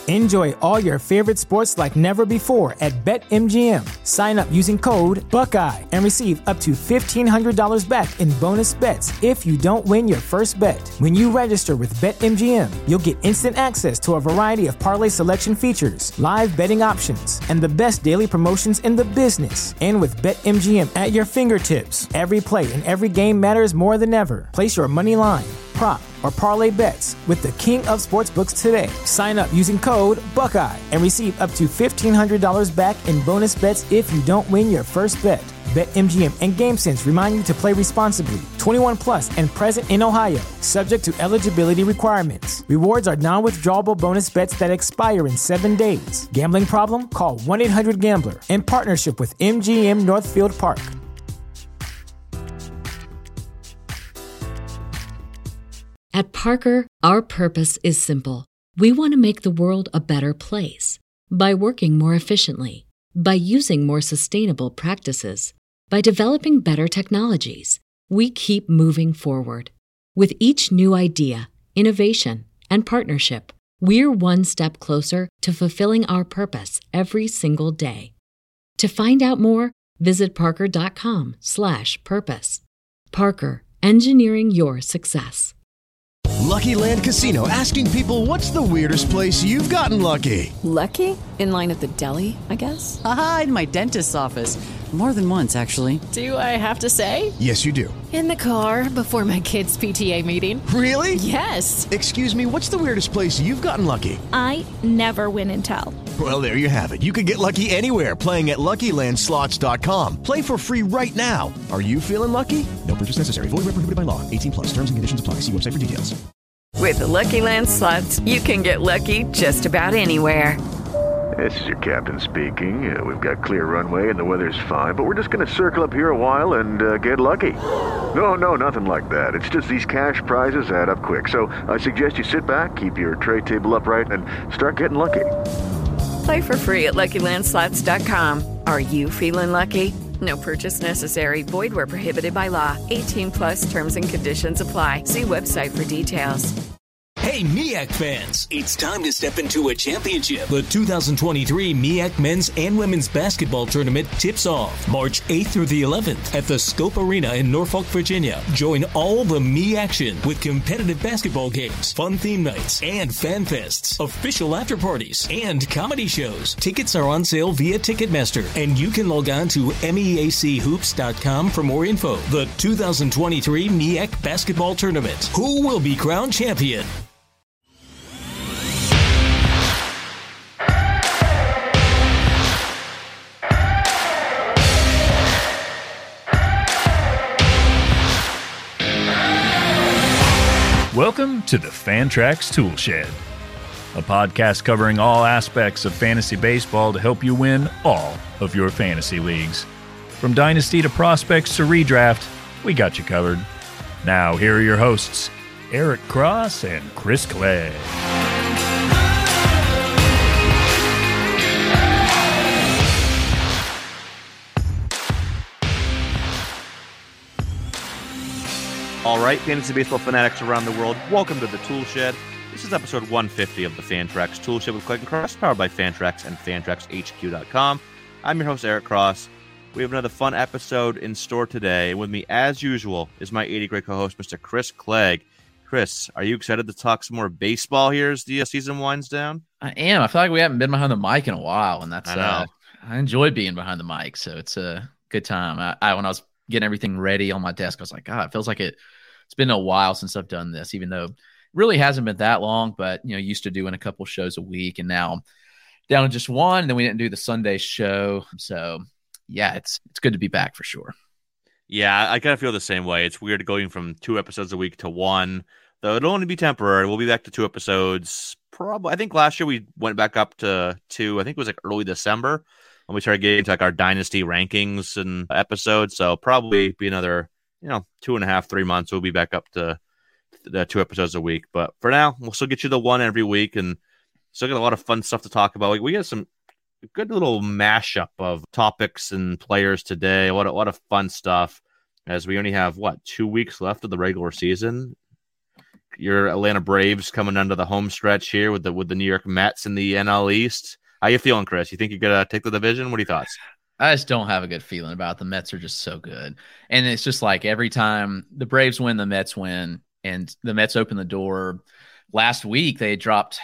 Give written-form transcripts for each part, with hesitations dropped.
Enjoy all your favorite sports like never before at BetMGM. Sign up using code Buckeye and receive up to $1,500 back in bonus bets if you don't win your first bet. When you register with BetMGM, you'll get instant access to a variety of parlay selection features, live betting options, and the best daily promotions in the business. And with BetMGM at your fingertips, every play and every game matters more than ever. Place your money line, prop, or parlay bets with the king of sportsbooks today. Sign up using code Buckeye and receive up to $1,500 back in bonus bets if you don't win your first bet. BetMGM and GameSense remind you to play responsibly. 21 plus and present in Ohio, subject to eligibility requirements. Rewards are non-withdrawable bonus bets that expire in 7 days. Gambling problem? Call 1-800-GAMBLER. In partnership with MGM Northfield Park. At Parker, our purpose is simple. We want to make the world a better place by working more efficiently, by using more sustainable practices, by developing better technologies. We keep moving forward. With each new idea, innovation, and partnership, we're one step closer to fulfilling our purpose every single day. To find out more, visit parker.com/purpose. Parker, engineering your success. Lucky Land Casino, asking people, what's the weirdest place you've gotten lucky? Lucky? In line at the deli, I guess? Aha, in my dentist's office. More than once, actually. Do I have to say? Yes, you do. In the car before my kids' PTA meeting. Really? Yes. Excuse me, what's the weirdest place you've gotten lucky? I never win and tell. Well, there you have it. You can get lucky anywhere, playing at LuckyLandSlots.com. Play for free right now. Are you feeling lucky? No purchase necessary. Void where prohibited by law. 18 plus. Terms and conditions apply. See website for details. With the Lucky Land Slots, you can get lucky just about anywhere. This is your captain speaking. We've got clear runway and the weather's fine, but we're just going to circle up here a while and get lucky. No, nothing like that. It's just these cash prizes add up quick. So I suggest you sit back, keep your tray table upright, and start getting lucky. Play for free at LuckyLandSlots.com. Are you feeling lucky? No purchase necessary. Void where prohibited by law. 18 plus terms and conditions apply. See website for details. Hey, MEAC fans, it's time to step into a championship. The 2023 MEAC Men's and Women's Basketball Tournament tips off March 8th through the 11th at the Scope Arena in Norfolk, Virginia. Join all the Me action with competitive basketball games, fun theme nights, and fan fests, official after parties, and comedy shows. Tickets are on sale via Ticketmaster, and you can log on to meachoops.com for more info. The 2023 MEAC Basketball Tournament. Who will be crowned champion? Welcome to the Fantrax Toolshed, a podcast covering all aspects of fantasy baseball to help you win all of your fantasy leagues. From dynasty to prospects to redraft, we got you covered. Now, here are your hosts, Eric Cross and Chris Clegg. All right, fantasy baseball fanatics around the world, welcome to the Tool Shed. This is episode 150 of the Fantrax Tool Shed with Clegg and Cross, powered by Fantrax and FantraxHQ.com. I'm your host, Eric Cross. We have another fun episode in store today. With me, as usual, is my 80 great co-host, Mr. Chris Clegg. Chris, are you excited to talk some more baseball here as the season winds down? I am. I feel like we haven't been behind the mic in a while, and that's I enjoy being behind the mic, so it's a good time. I when I was getting everything ready on my desk, I was like, God, it feels like it's been a while since I've done this, even though it really hasn't been that long, but, used to doing a couple shows a week, and now down to just one, and then we didn't do the Sunday show. So, yeah, it's good to be back for sure. Yeah, I kind of feel the same way. It's weird going from 2 episodes a week to one, though it'll only be temporary. We'll be back to 2 episodes. Probably, I think last year we went back up to 2. I think it was like early December when we started getting into like our dynasty rankings and episodes. So probably be another 2.5, 3 months, we'll be back up to the 2 episodes a week. But for now, we'll still get you the one every week and still get a lot of fun stuff to talk about. We got some good little mashup of topics and players today. What a fun stuff, as we only have, 2 weeks left of the regular season. your Atlanta Braves coming under the home stretch here with the New York Mets in the NL East. How you feeling, Chris? You think you're gonna take the division? What are your thoughts? I just don't have a good feeling about it. The Mets are just so good. And it's just like every time the Braves win, the Mets win, and the Mets open the door. Last week, they dropped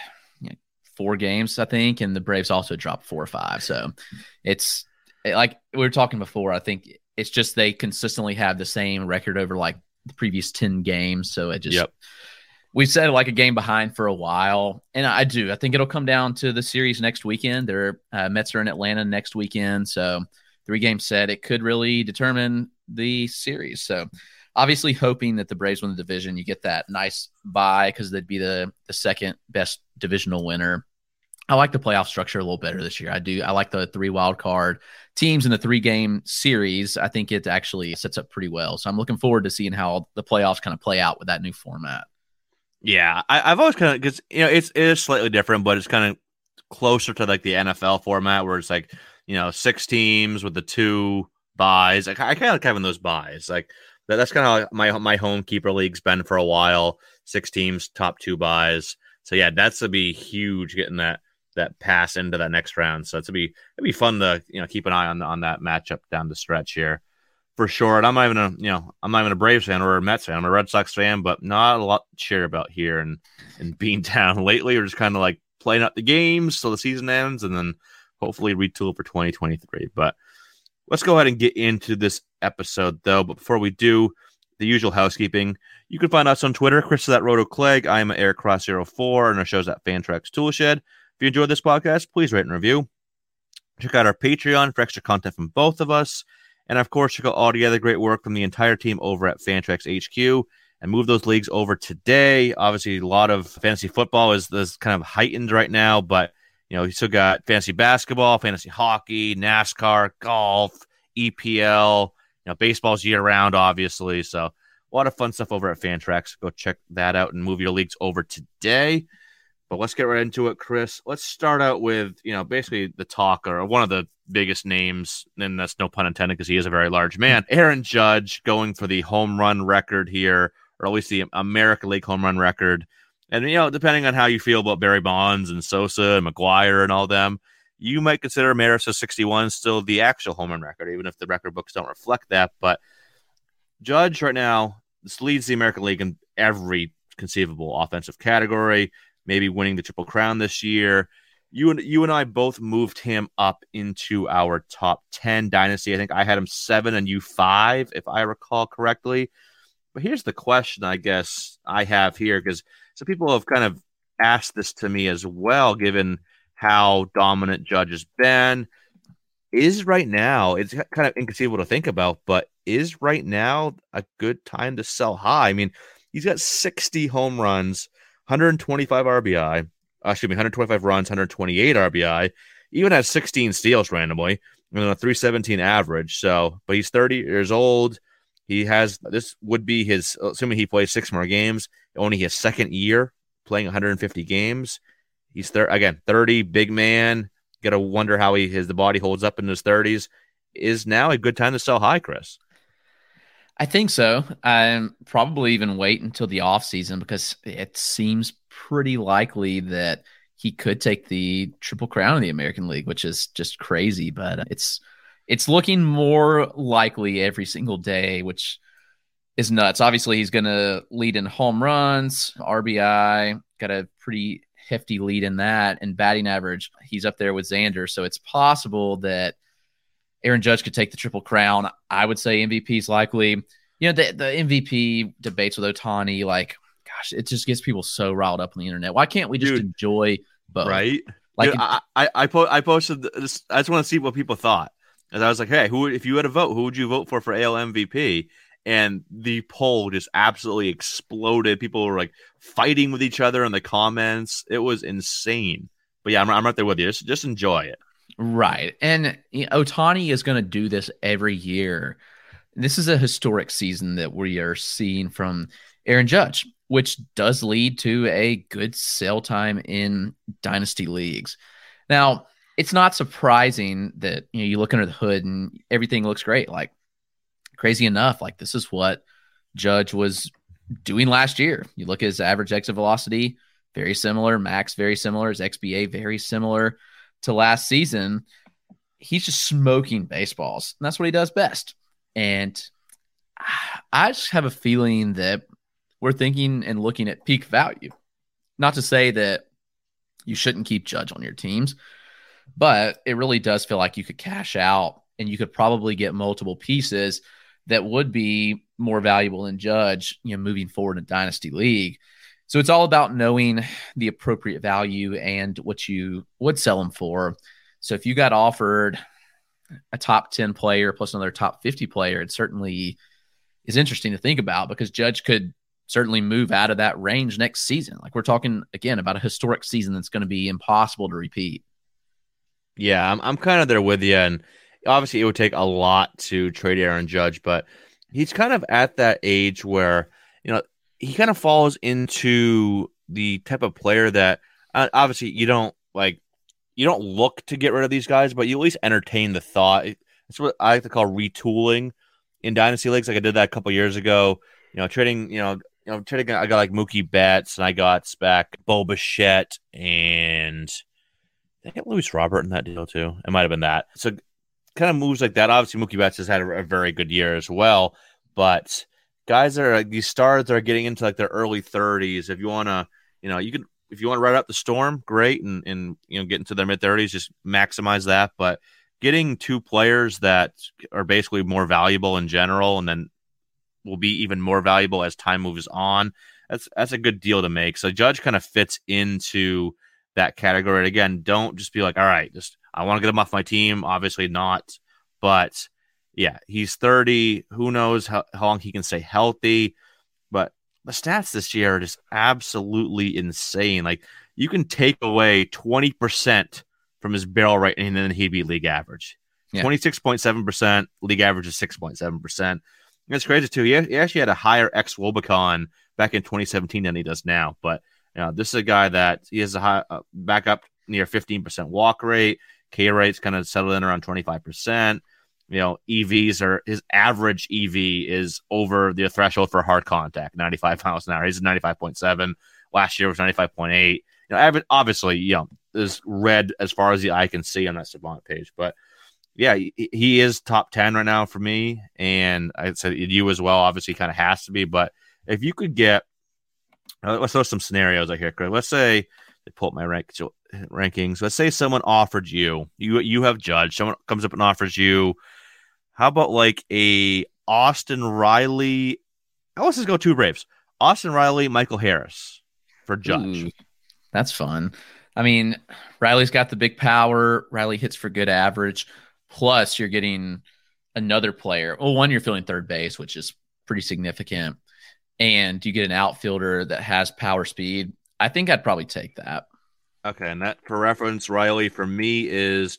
4 games, I think, and the Braves also dropped 4 or 5. So it's like we were talking before. I think it's just they consistently have the same record over like the previous 10 games. So it just we've set like a game behind for a while. And I think it'll come down to the series next weekend. Their Mets are in Atlanta next weekend. So 3-game set, it could really determine the series. So obviously hoping that the Braves win the division, you get that nice bye because they'd be the second best divisional winner. I like the playoff structure a little better this year. I like the 3 wild card teams in the 3-game series. I think it actually sets up pretty well. So I'm looking forward to seeing how the playoffs kind of play out with that new format. Yeah, I've always kind of, because it is slightly different, but it's kind of closer to like the NFL format where it's like 6 teams with the 2 buys. I kind of like having those buys. Like that's kind of how my home keeper league's been for a while. 6 teams, top 2 buys. So yeah, that's to be huge getting that pass into that next round. So it'd be fun to keep an eye on that matchup down the stretch here. For sure. And I'm not even a Braves fan or a Mets fan. I'm a Red Sox fan, but not a lot to cheer about here in Beantown lately. We're just kind of like playing out the games till the season ends and then hopefully retool for 2023. But let's go ahead and get into this episode, though. But before we do, the usual housekeeping. You can find us on Twitter. Chris is at RotoClegg. I am at AirCross04, and our show's at Fantrax Toolshed. If you enjoyed this podcast, please rate and review. Check out our Patreon for extra content from both of us. And, of course, check out all the other great work from the entire team over at Fantrax HQ and move those leagues over today. Obviously, a lot of fantasy football is kind of heightened right now, but, you still got fantasy basketball, fantasy hockey, NASCAR, golf, EPL, baseball's year-round, obviously. So a lot of fun stuff over at Fantrax. Go check that out and move your leagues over today. But let's get right into it, Chris. Let's start out with, basically the talk or one of the biggest names, and that's no pun intended because he is a very large man. Aaron Judge going for the home run record here, or at least the American League home run record. And, depending on how you feel about Barry Bonds and Sosa and McGuire and all them, you might consider Maris's 61 still the actual home run record, even if the record books don't reflect that. But Judge right now leads the American League in every conceivable offensive category, maybe winning the Triple Crown this year. You and I both moved him up into our top 10 dynasty. I think I had him 7 and you 5, if I recall correctly. But here's the question I guess I have here, because some people have kind of asked this to me as well, given how dominant Judge has been. Is right now, it's kind of inconceivable to think about, but is right now a good time to sell high? I mean, he's got 60 home runs, 125 RBI. 125 runs, 128 RBI. Even has 16 steals randomly, and a 317 average. So, but he's 30 years old. This would be his, assuming he plays 6 more games, only his second year playing 150 games. He's 30, big man. Got to wonder how the body holds up in his 30s. Is now a good time to sell high, Chris? I think so. Probably even wait until the offseason because it seems pretty likely that he could take the Triple Crown in the American League, which is just crazy. But it's looking more likely every single day, which is nuts. Obviously, he's going to lead in home runs, RBI, got a pretty hefty lead in that, and batting average. He's up there with Xander, so it's possible that Aaron Judge could take the Triple Crown. I would say MVP is likely. The MVP debates with Ohtani, like, gosh, it just gets people so riled up on the internet. Why can't we just enjoy both? Right? Like, I posted this. I just want to see what people thought. And I was like, hey, if you had a vote, who would you vote for AL MVP? And the poll just absolutely exploded. People were like fighting with each other in the comments. It was insane. But yeah, I'm right there with you. Just enjoy it. Right. And Ohtani is going to do this every year. This is a historic season that we are seeing from Aaron Judge, which does lead to a good sell time in dynasty leagues. Now, it's not surprising that you look under the hood and everything looks great. Like, crazy enough, like this is what Judge was doing last year. You look at his average exit velocity, very similar. Max, very similar. His XBA, very similar to last season. He's just smoking baseballs, and that's what he does best. And I just have a feeling that we're thinking and looking at peak value. Not to say that you shouldn't keep Judge on your teams, but it really does feel like you could cash out and you could probably get multiple pieces that would be more valuable than Judge, moving forward in a dynasty league. So it's all about knowing the appropriate value and what you would sell him for. So if you got offered a top 10 player plus another top 50 player, it certainly is interesting to think about, because Judge could certainly move out of that range next season. Like, we're talking again about a historic season that's going to be impossible to repeat. Yeah, I'm kind of there with you. And obviously it would take a lot to trade Aaron Judge, but he's kind of at that age where, he kind of falls into the type of player that obviously you don't look to get rid of these guys, but you at least entertain the thought. It's what I like to call retooling in dynasty leagues. Like I did that a couple years ago, trading, trading. I got like Mookie Betts, and I got back Bo Bichette, and I got Luis Robert in that deal too. It might have been that. So kind of moves like that. Obviously Mookie Betts has had a very good year as well, but guys that are like these stars that are getting into like their early 30s. If you want to, if you want to ride out the storm, great. And get into their mid 30s, just maximize that. But getting two players that are basically more valuable in general, and then will be even more valuable as time moves on, that's a good deal to make. So Judge kind of fits into that category. And again, don't just be like, all right, I want to get him off my team. Obviously not, but yeah, he's 30. Who knows how long he can stay healthy? But the stats this year are just absolutely insane. Like, you can take away 20% from his barrel rate, and then he'd be league average. Yeah. 26.7%. League average is 6.7%. That's crazy too. He actually had a higher xwOBA back in 2017 than he does now. But this is a guy that he has a high back up near 15% walk rate. K rate's kind of settled in around 25%. EVs are, his average EV is over the threshold for hard contact, 95 miles an hour. He's 95.7. Last year was 95.8. Obviously, is red as far as the eye can see on that Savant page. But yeah, he is top 10 right now for me. And I'd say you as well, obviously kind of has to be. But if you could get, let's throw some scenarios out here, Craig. Let's say they pull up my rankings. Let's say someone offered you have Judge. Someone comes up and offers you, how about like a Austin Riley? Let's just go two Braves. Austin Riley, Michael Harris for Judge. Ooh, that's fun. I mean, Riley's got the big power. Riley hits for good average. Plus, you're getting another player. Well, one, you're filling third base, which is pretty significant. And you get an outfielder that has power speed. I think I'd probably take that. Okay, and that, for reference, Riley for me is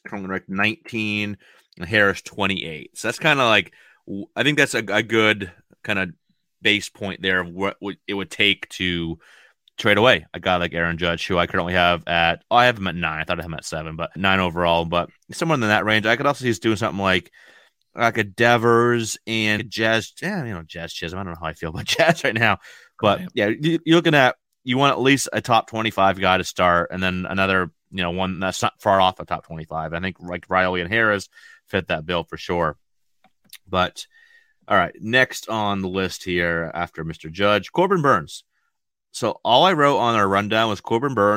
19 and Harris 28. So that's kind of like, I think that's a good kind of base point there of what it would take to trade away a guy like Aaron Judge, who I currently have I have him at 9. I thought I had him at 7, but 9 overall. But somewhere in that range. I could also see us doing something like a Devers and Jazz. Yeah, Jazz Chisholm. I don't know how I feel about Jazz right now. But yeah, you're looking at, you want at least a top 25 guy to start, and then another, one that's not far off a top 25. I think like Riley and Harris fit that bill for sure. But all right, next on the list here after Mr. Judge, Corbin Burns. So all I wrote on our rundown was Corbin Burns ...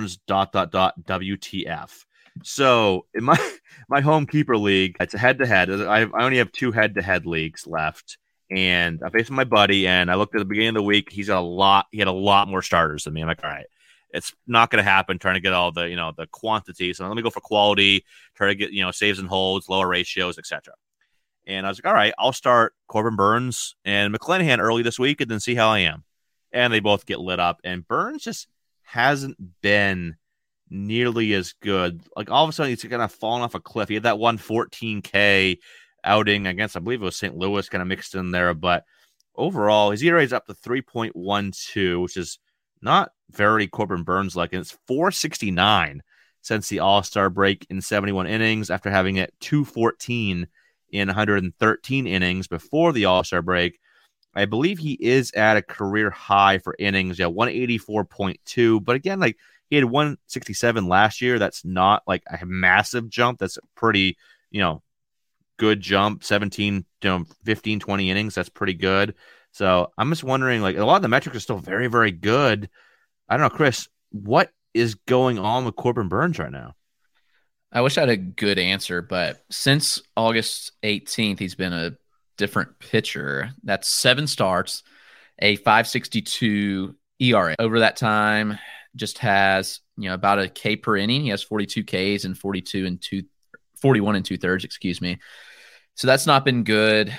WTF. So in my home keeper league, it's a head-to-head. I only have 2 head-to-head leagues left. And I faced my buddy, and I looked at the beginning of the week. He had a lot more starters than me. I'm like, all right, it's not going to happen. Trying to get all the, the quantity. So let me go for quality, try to get, saves and holds, lower ratios, etc. And I was like, all right, I'll start Corbin Burns and McClanahan early this week and then see how I am. And they both get lit up. And Burns just hasn't been nearly as good. Like, all of a sudden, he's kind of fallen off a cliff. He had that 114K outing against, I believe it was St. Louis, kind of mixed in there. But overall, his ERA is up to 3.12, which is not very Corbin Burns-like. And it's 4.69 since the All-Star break in 71 innings after having it 2.14 in 113 innings before the All-Star break. I believe he is at a career high for innings, 184.2. But again, like he had 167 last year. That's not like a massive jump. That's a pretty, good jump. 17, 15, 20 innings. That's pretty good. So I'm just wondering, like, a lot of the metrics are still very, very good. I don't know, Chris, what is going on with Corbin Burnes right now? I wish I had a good answer, but since August 18th, he's been a different pitcher. That's 7 starts, a 5.62 ERA. Over that time, just has about a K per inning. He has 42 Ks and 41 and 2/3. Excuse me. So that's not been good.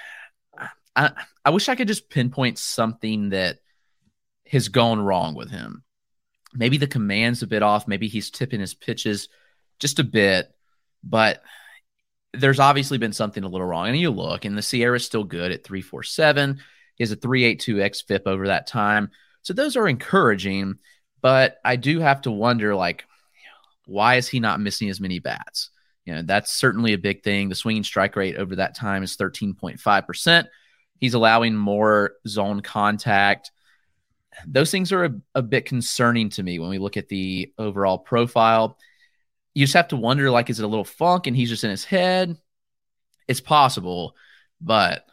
I wish I could just pinpoint something that has gone wrong with him. Maybe the command's a bit off. Maybe he's tipping his pitches just a bit, but there's obviously been something a little wrong. And you look, and the Sierra's still good at 3.47. He has a 3.82 xFIP over that time. So those are encouraging, but I do have to wonder, like, why is he not missing as many bats? That's certainly a big thing. The swinging strike rate over that time is 13.5%. He's allowing more zone contact. Those things are a bit concerning to me when we look at the overall profile. You just have to wonder, like, is it a little funk and he's just in his head? It's possible, but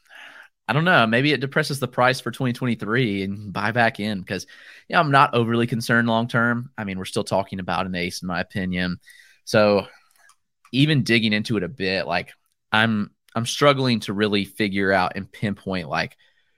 I don't know. Maybe it depresses the price for 2023 and buy back in because, I'm not overly concerned long-term. I mean, we're still talking about an ace in my opinion. So even digging into it a bit, like I'm struggling to really figure out and pinpoint like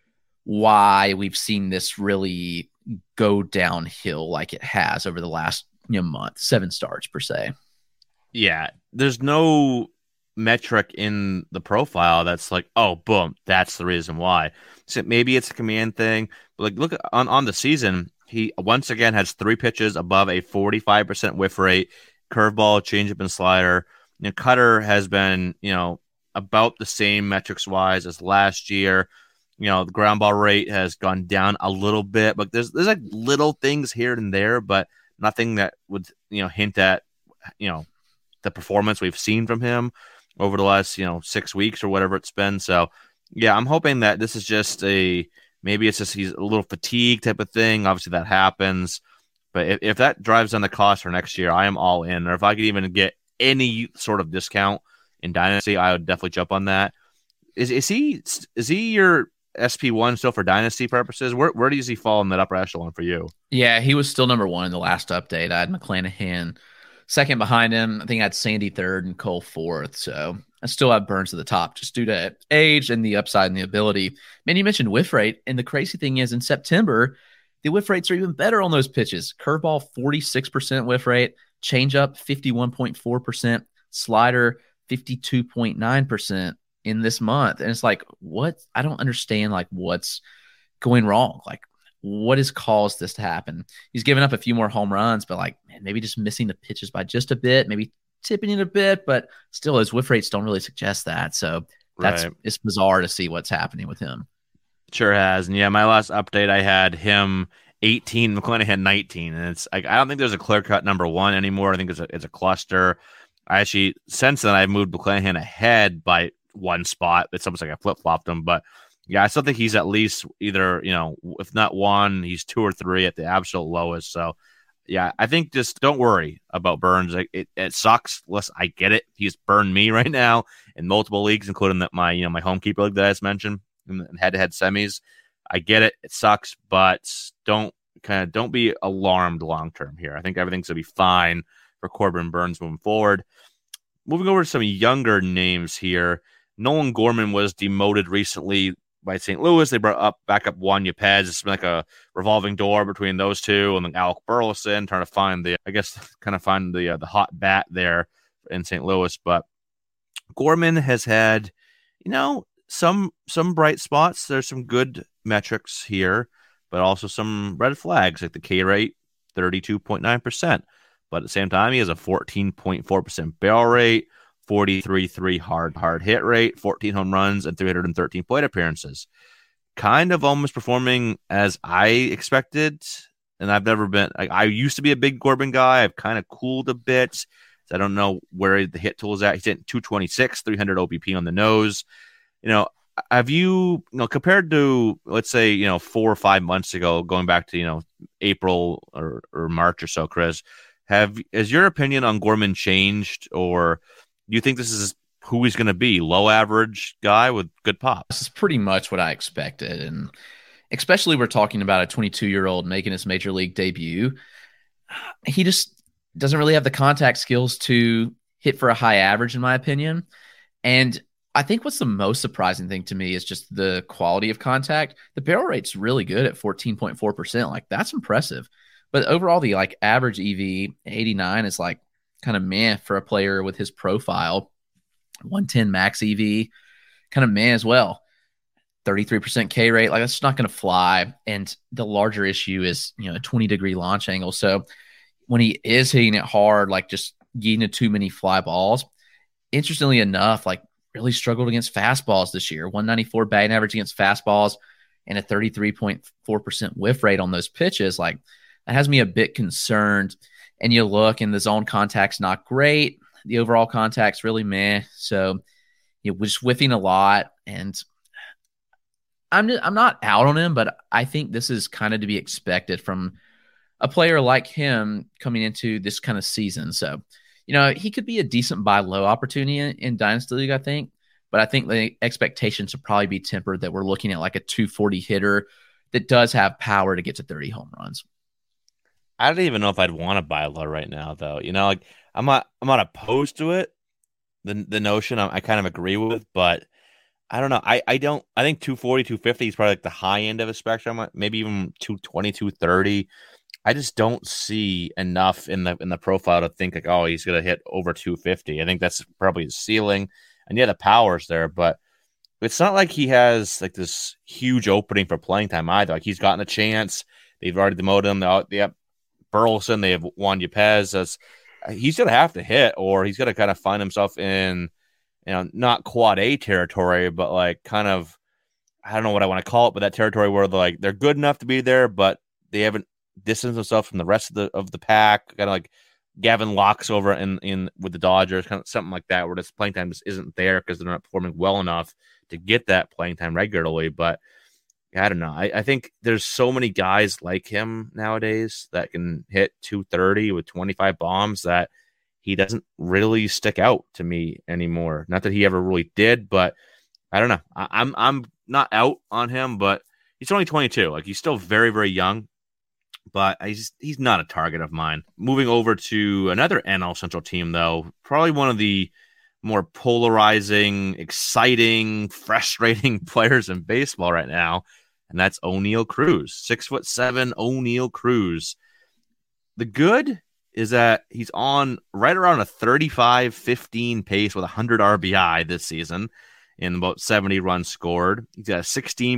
why we've seen this really go downhill like it has over the last month, 7 starts per se. Yeah, there's no metric in the profile that's like, oh, boom, that's the reason why. So maybe it's a command thing, but like look on the season, he once again has 3 pitches above a 45% whiff rate, curveball, changeup, and slider. Cutter has been, about the same metrics wise as last year. The ground ball rate has gone down a little bit, but there's like little things here and there, but nothing that would, hint at, the performance we've seen from him over the last, 6 weeks or whatever it's been. So yeah, I'm hoping that this is just maybe it's just he's a little fatigued type of thing. Obviously that happens, but if that drives down the cost for next year, I am all in. Or if I could even get any sort of discount in Dynasty, I would definitely jump on that. Is he your SP1 still for Dynasty purposes? Where does he fall in that upper echelon for you? Yeah, he was still number 1 in the last update. I had McClanahan second behind him. I think I had Sandy third and Cole fourth. So I still have Burnes at the top just due to age and the upside and the ability. Man, you mentioned whiff rate. And the crazy thing is in September, the whiff rates are even better on those pitches. Curveball, 46% whiff rate. Changeup, 51.4%. Slider, 52.9% in this month. And it's like, what? I don't understand, like, what's going wrong. Like, what has caused this to happen? He's given up a few more home runs, but like, man, maybe just missing the pitches by just a bit, maybe tipping it a bit, but still his whiff rates don't really suggest that. So it's bizarre to see what's happening with him. Sure has. And yeah, my last update, I had him 18, McClanahan 19. And it's like, I don't think there's a clear cut number 1 anymore. I think it's a cluster. I actually, since then, I've moved McClanahan ahead by 1 spot. It's almost like I flip-flopped him, but yeah, I still think he's at least either, if not 1, he's 2 or 3 at the absolute lowest. So, yeah, I think just don't worry about Burnes. It sucks. Listen, I get it. He's burned me right now in multiple leagues, including my home keeper league that I just mentioned in head-to-head semis. I get it. It sucks, but don't be alarmed long term here. I think everything's gonna be fine for Corbin Burnes moving forward. Moving over to some younger names here. Nolan Gorman was demoted recently by St. Louis. They brought back up Juan Yepez. It's been like a revolving door between those two, and then Alec Burleson trying to find the hot bat there in St. Louis. But Gorman has had, some bright spots. There's some good metrics here, but also some red flags, like the K rate, 32.9%. But at the same time, he has a 14.4% barrel rate, 43.3 hard hit rate, 14 home runs, and 313 plate appearances. Kind of almost performing as I expected. And I've never been, I used to be a big Corbin guy. I've kind of cooled a bit. So I don't know where the hit tool is at. He's hitting 226, 300 OBP on the nose. have you compared to, let's say, 4 or 5 months ago, going back to, April or March or so, Chris, has your opinion on Gorman changed, or do you think this is who he's going to be? Low average guy with good pop? This is pretty much what I expected. And especially we're talking about a 22-year-old making his major league debut. He just doesn't really have the contact skills to hit for a high average, in my opinion. And I think what's the most surprising thing to me is just the quality of contact. The barrel rate's really good at 14.4%. Like, that's impressive. But overall, the average EV 89 is kind of meh for a player with his profile. 110 max EV, kind of meh as well. 33% K rate, that's just not going to fly. And the larger issue is, a 20-degree launch angle. So when he is hitting it hard, just getting to too many fly balls, interestingly enough, really struggled against fastballs this year. 194 batting average against fastballs and a 33.4% whiff rate on those pitches. That has me a bit concerned. And you look, and the zone contact's not great. The overall contact's really meh. So we're just whiffing a lot. And I'm not out on him, but I think this is kind of to be expected from a player like him coming into this kind of season. So, he could be a decent buy low opportunity in Dynasty League, I think. But I think the expectations should probably be tempered that we're looking at a 240 hitter that does have power to get to 30 home runs. I don't even know if I'd want to buy low right now, though. I'm not opposed to it. The notion I kind of agree with, but I don't know. I think 240, 250 is probably the high end of a spectrum. Maybe even 220, 230. I just don't see enough in the profile to think he's going to hit over 250. I think that's probably his ceiling. And yeah, the power's there, but it's not like he has this huge opening for playing time either. He's gotten a chance. They've already demoted him. They have Burleson. They have Juan Yepez. He's going to have to hit, or he's going to kind of find himself in, not quad A territory, but kind of, I don't know what I want to call it, but that territory where they're good enough to be there, but they haven't distanced themselves from the rest of the pack. Kind of like Gavin Locke's over in with the Dodgers, kind of something like that, where this playing time just isn't there because they're not performing well enough to get that playing time regularly. But I don't know. I think there's so many guys like him nowadays that can hit 230 with 25 bombs that he doesn't really stick out to me anymore. Not that he ever really did, but I don't know. I'm not out on him, but he's only 22. He's still very, very young, but he's not a target of mine. Moving over to another NL Central team, though, probably one of the more polarizing, exciting, frustrating players in baseball right now, and that's Oneil Cruz. 6'7" Oneil Cruz. The good is that he's on right around a 35-15 pace with 100 RBI this season in about 70 runs scored. He's got a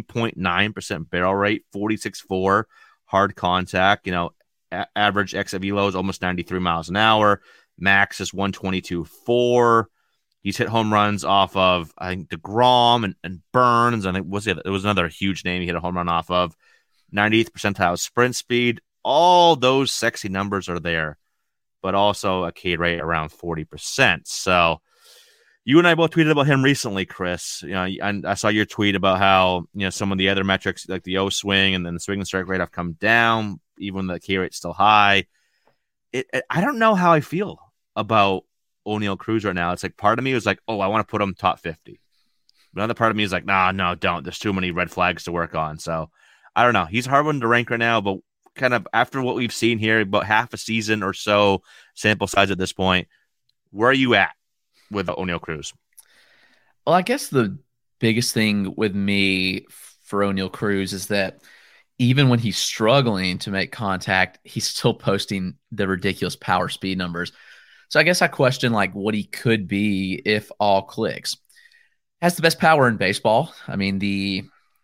16.9% barrel rate, 46.4 hard contact. Average exit velo is almost 93 miles an hour. Max is 122.4. He's hit home runs off of, I think, DeGrom and Burns. I think it was another huge name he hit a home run off of. 98th percentile sprint speed. All those sexy numbers are there, but also a K rate around 40%. So you and I both tweeted about him recently, Chris. And I saw your tweet about how some of the other metrics like the O swing and then the swing and strike rate have come down, even though the K rate's still high. I don't know how I feel about Oneil Cruz right now. It's part of me was I want to put him top 50. But another part of me is no, don't. There's too many red flags to work on. So I don't know. He's a hard one to rank right now, but kind of after what we've seen here, about half a season or so sample size at this point, where are you at with Oneil Cruz? Well, I guess the biggest thing with me for Oneil Cruz is that even when he's struggling to make contact, he's still posting the ridiculous power speed numbers. So I guess I question what he could be if all clicks. Has the best power in baseball. I mean, the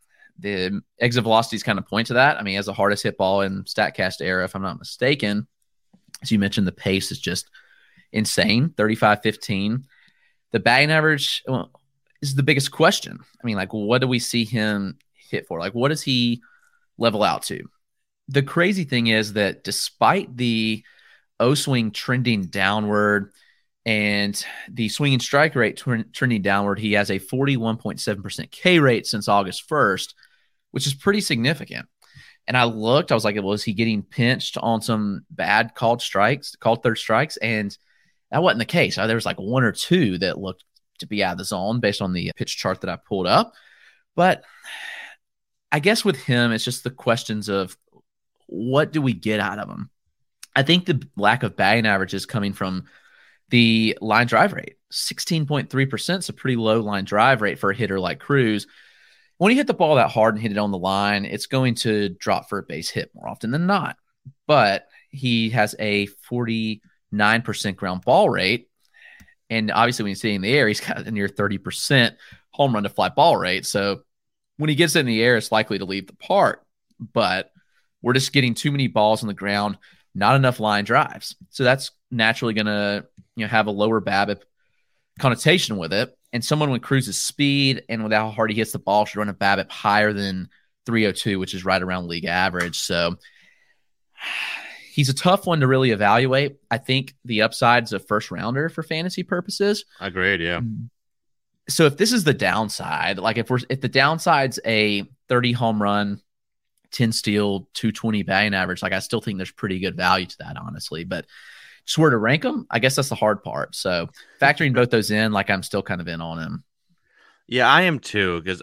exit velocities kind of point to that. I mean, he has the hardest hit ball in StatCast era, if I'm not mistaken. As you mentioned, the pace is just insane, 35-15. The batting average is the biggest question. I mean, what do we see him hit for? What does he level out to? The crazy thing is that despite the O swing trending downward, And the swinging strike rate trending downward. He has a 41.7% K rate since August 1st, which is pretty significant. And I was like, was he getting pinched on some bad called third strikes? And that wasn't the case. There was like one or two that looked to be out of the zone based on the pitch chart that I pulled up. But I guess with him, it's just the questions of what do we get out of him? I think the lack of batting average is coming from the line drive rate. 16.3% is a pretty low line drive rate for a hitter like Cruz. When you hit the ball that hard and hit it on the line, it's going to drop for a base hit more often than not. But he has a 49% ground ball rate. And obviously, when he's sitting in the air, he's got a near 30% home run to fly ball rate. So when he gets it in the air, it's likely to leave the park. But we're just getting too many balls on the ground, not enough line drives. So that's naturally going to have a lower BABIP connotation with it. And someone with Cruz's speed and with how hard he hits the ball should run a BABIP higher than 302, which is right around league average. So he's a tough one to really evaluate. I think the upside's a first rounder for fantasy purposes. Agreed, yeah. So if this is the downside, like if the downside's a 30 home run, 10 steal, 220 batting average, like I still think there's pretty good value to that, honestly. But just where to rank them, I guess that's the hard part. So factoring both those in, like I'm still kind of in on him. Yeah, I am too, because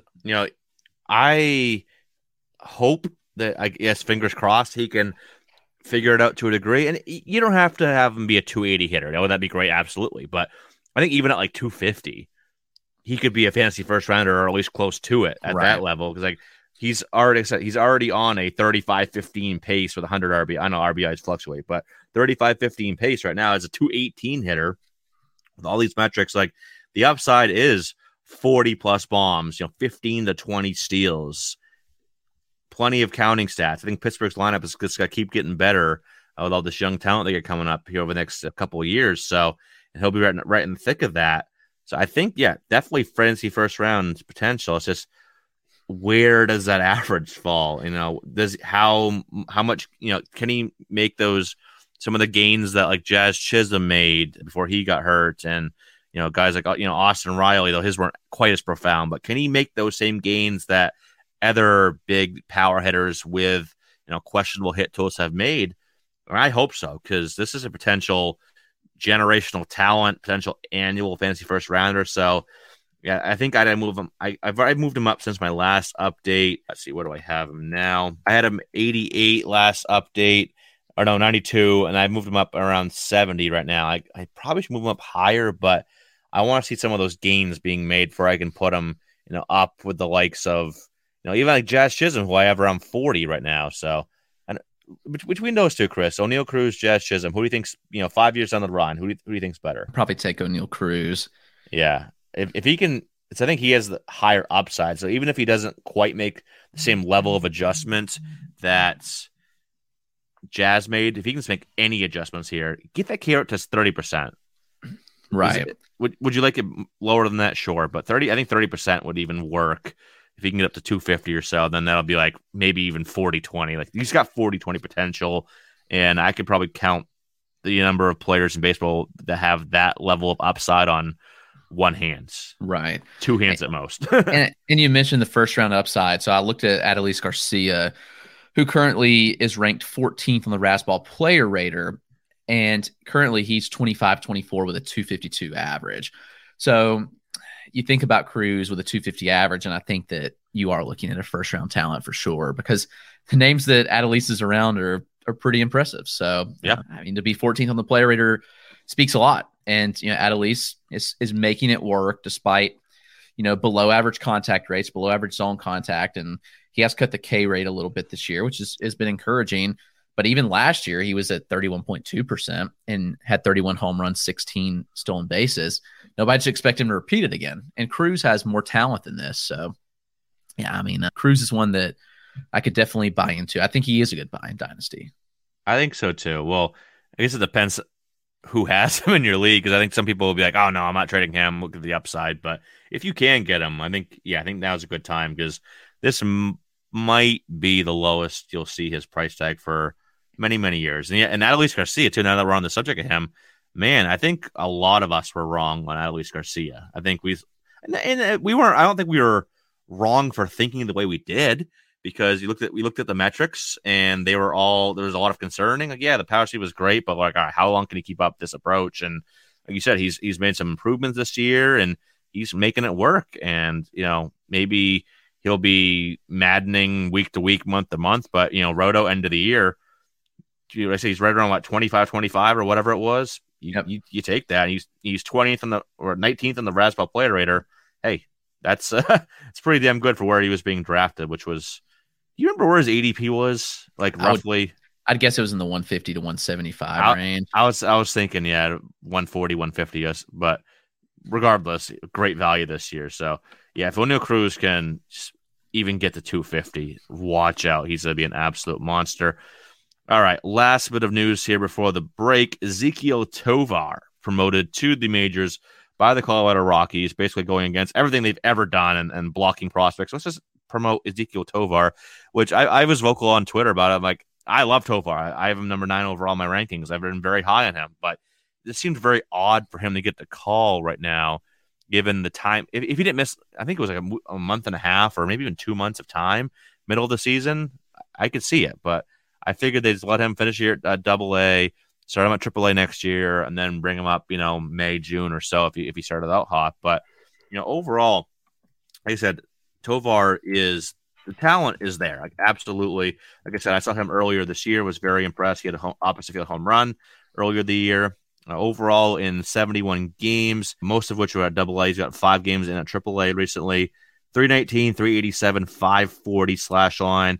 I hope that, I guess, fingers crossed, he can figure it out to a degree. And you don't have to have him be a 280 hitter. Would that be great? Absolutely. But I think even at like 250, he could be a fantasy first rounder or at least close to it at that level. Because he's already on a 35-15 pace with 100 RBI. I know RBIs fluctuate, but 35-15 pace right now as a 218 hitter with all these metrics. Like the upside is 40 plus bombs, 15 to 20 steals, plenty of counting stats. I think Pittsburgh's lineup is just going to keep getting better with all this young talent they get coming up here over the next couple of years. So, and he'll be right in the thick of that. So I think, yeah, definitely fantasy first round potential. It's just, where does that average fall? How much, can he make some of the gains that like Jazz Chisholm made before he got hurt? And, guys like, Austin Riley, though his weren't quite as profound, but can he make those same gains that other big power hitters with, questionable hit totals have made? I hope so, because this is a potential generational talent, potential annual fantasy first rounder. So, yeah, I think I'd move him. I've already moved him up since my last update. Let's see, where do I have him now? I had him 88 last update, or no, 92, and I moved him up around 70 right now. I probably should move him up higher, but I want to see some of those gains being made before I can put him, up with the likes of, even like Jazz Chisholm, who I have around 40 right now. So, and between those two, Chris, O'Neal Cruz, Jazz Chisholm, who do you think's 5 years down the run? Who do you think's better? Probably take O'Neal Cruz. Yeah. If he can, I think he has the higher upside. So even if he doesn't quite make the same level of adjustment that Jazz made, if he can make any adjustments here, get that K rate to 30%. Right. Would you like it lower than that? Sure. But I think 30% would even work. If he can get up to 250 or so, then that'll be like maybe even 40-20. Like he's got 40-20 potential. And I could probably count the number of players in baseball that have that level of upside on one hand, right? Two hands at most. and you mentioned the first round upside. So I looked at Adolis Garcia, who currently is ranked 14th on the Razzball Player Rater. And currently he's 25-24 with a 252 average. So you think about Cruz with a 250 average, and I think that you are looking at a first round talent for sure, because the names that Adolis is around are pretty impressive. So, yeah, to be 14th on the Player Rater speaks a lot. And, Adolis is making it work despite, below average contact rates, below average zone contact. And he has cut the K rate a little bit this year, which has been encouraging. But even last year, he was at 31.2% and had 31 home runs, 16 stolen bases. Nobody should expect him to repeat it again. And Cruz has more talent than this. So, yeah, Cruz is one that I could definitely buy into. I think he is a good buy in Dynasty. I think so, too. Well, I guess it depends who has him in your league, because I think some people will be like, oh, no, I'm not trading him. Look at the upside. But if you can get him, I think now's a good time, because this might be the lowest you'll see his price tag for many, many years. And Adolis Garcia, too, now that we're on the subject of him, man, I think a lot of us were wrong on Adolis Garcia. I think we weren't. I don't think we were wrong for thinking the way we did, because we looked at the metrics and there was a lot of concerning. Like, yeah, the power speed was great, but like, all right, how long can he keep up this approach? And like you said, he's made some improvements this year and he's making it work. And, maybe he'll be maddening week to week, month to month, but Roto end of the year, I say he's right around 25 or whatever it was. You take that. And he's 20th or 19th on the Razzball Player Rater. Hey, that's it's pretty damn good for where he was being drafted, which was. Do you remember where his ADP was? Like roughly, I'd guess it was in the 150 to 175 range. I was thinking, 140, 150. But regardless, great value this year. So yeah, if O'Neal Cruz can even get to 250, watch out. He's going to be an absolute monster. All right, last bit of news here before the break. Ezequiel Tovar promoted to the majors by the Colorado Rockies, basically going against everything they've ever done and blocking prospects. Let's just promote Ezequiel Tovar, which I was vocal on Twitter about it. I'm like, I love Tovar. I have him number 9 overall in my rankings. I've been very high on him, but it seems very odd for him to get the call right now, given the time. If he didn't miss, I think it was like a month and a half or maybe even 2 months of time, middle of the season, I could see it, but I figured they'd just let him finish here at AA, start him at AAA next year, and then bring him up, May, June or so if he started out hot. But, overall, like I said, Tovar the talent is there. Like, absolutely. Like I said, I saw him earlier this year, was very impressed. He had an opposite field home run earlier the year. Overall, in 71 games, most of which were at AA. He's got 5 games in at AAA recently. 319, 387, 540 slash line.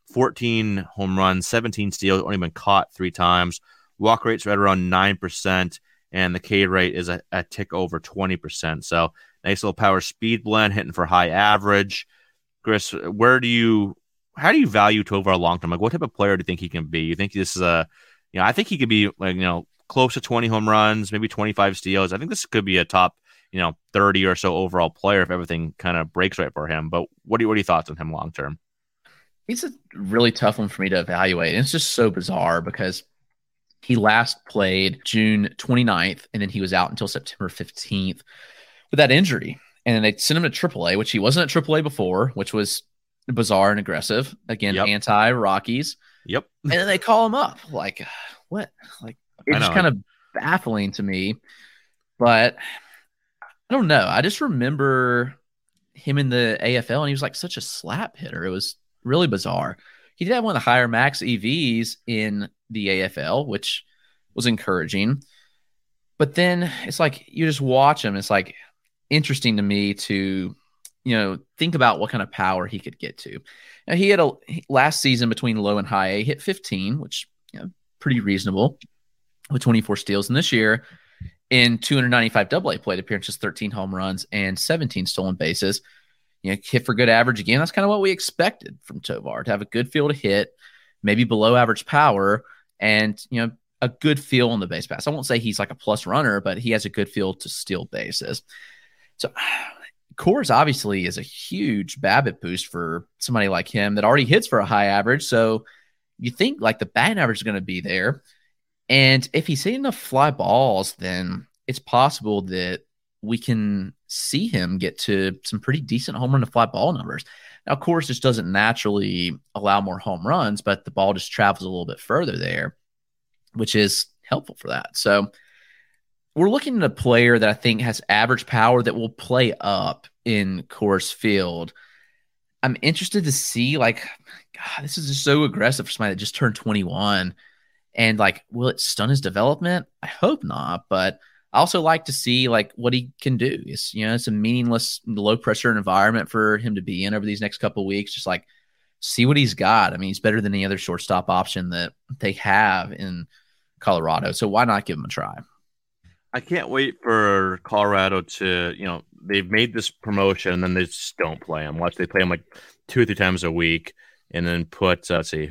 14 home runs, 17 steals, only been caught 3 times. Walk rate's right around 9%, and the K rate is a tick over 20%. So nice little power speed blend, hitting for high average. Chris, how do you value Tovar long term? Like, what type of player do you think he can be? You think this is I think he could be close to 20 home runs, maybe 25 steals. I think this could be a top 30 or so overall player if everything kind of breaks right for him. But what are your thoughts on him long term? He's a really tough one for me to evaluate. And it's just so bizarre because he last played June 29th, and then he was out until September 15th with that injury. And then they sent him to AAA, which he wasn't at AAA before, which was bizarre and aggressive. Again, anti-Rockies. Yep. And then they call him up. Like, what? Like, it's just kind of baffling to me. But I don't know. I just remember him in the AFL, and he was like such a slap hitter. It was really bizarre. He did have one of the higher max EVs in the AFL, which was encouraging. But then it's like you just watch him. It's like interesting to me to, think about what kind of power he could get to. Now, he had last season between low and high A hit 15, which pretty reasonable with 24 steals. And this year in 295 AA plate appearances, 13 home runs and 17 stolen bases. Hit for good average again. That's kind of what we expected from Tovar, to have a good feel to hit, maybe below average power, and a good feel on the base pass. I won't say he's like a plus runner, but he has a good feel to steal bases. So Coors obviously is a huge BABIP boost for somebody like him that already hits for a high average. So you think like the batting average is going to be there. And if he's hitting enough fly balls, then it's possible that we can see him get to some pretty decent home run to fly ball numbers. Now, of course, this doesn't naturally allow more home runs, but the ball just travels a little bit further there, which is helpful for that. So we're looking at a player that I think has average power that will play up in Coors Field. I'm interested to see, God, this is just so aggressive for somebody that just turned 21. And, will it stun his development? I hope not, but I also like to see what he can do. It's a meaningless, low pressure environment for him to be in over these next couple of weeks. Just see what he's got. I mean, he's better than any other shortstop option that they have in Colorado. So why not give him a try? I can't wait for Colorado to, they've made this promotion and then they just don't play him. They play him 2 or 3 times a week and then put, let's see,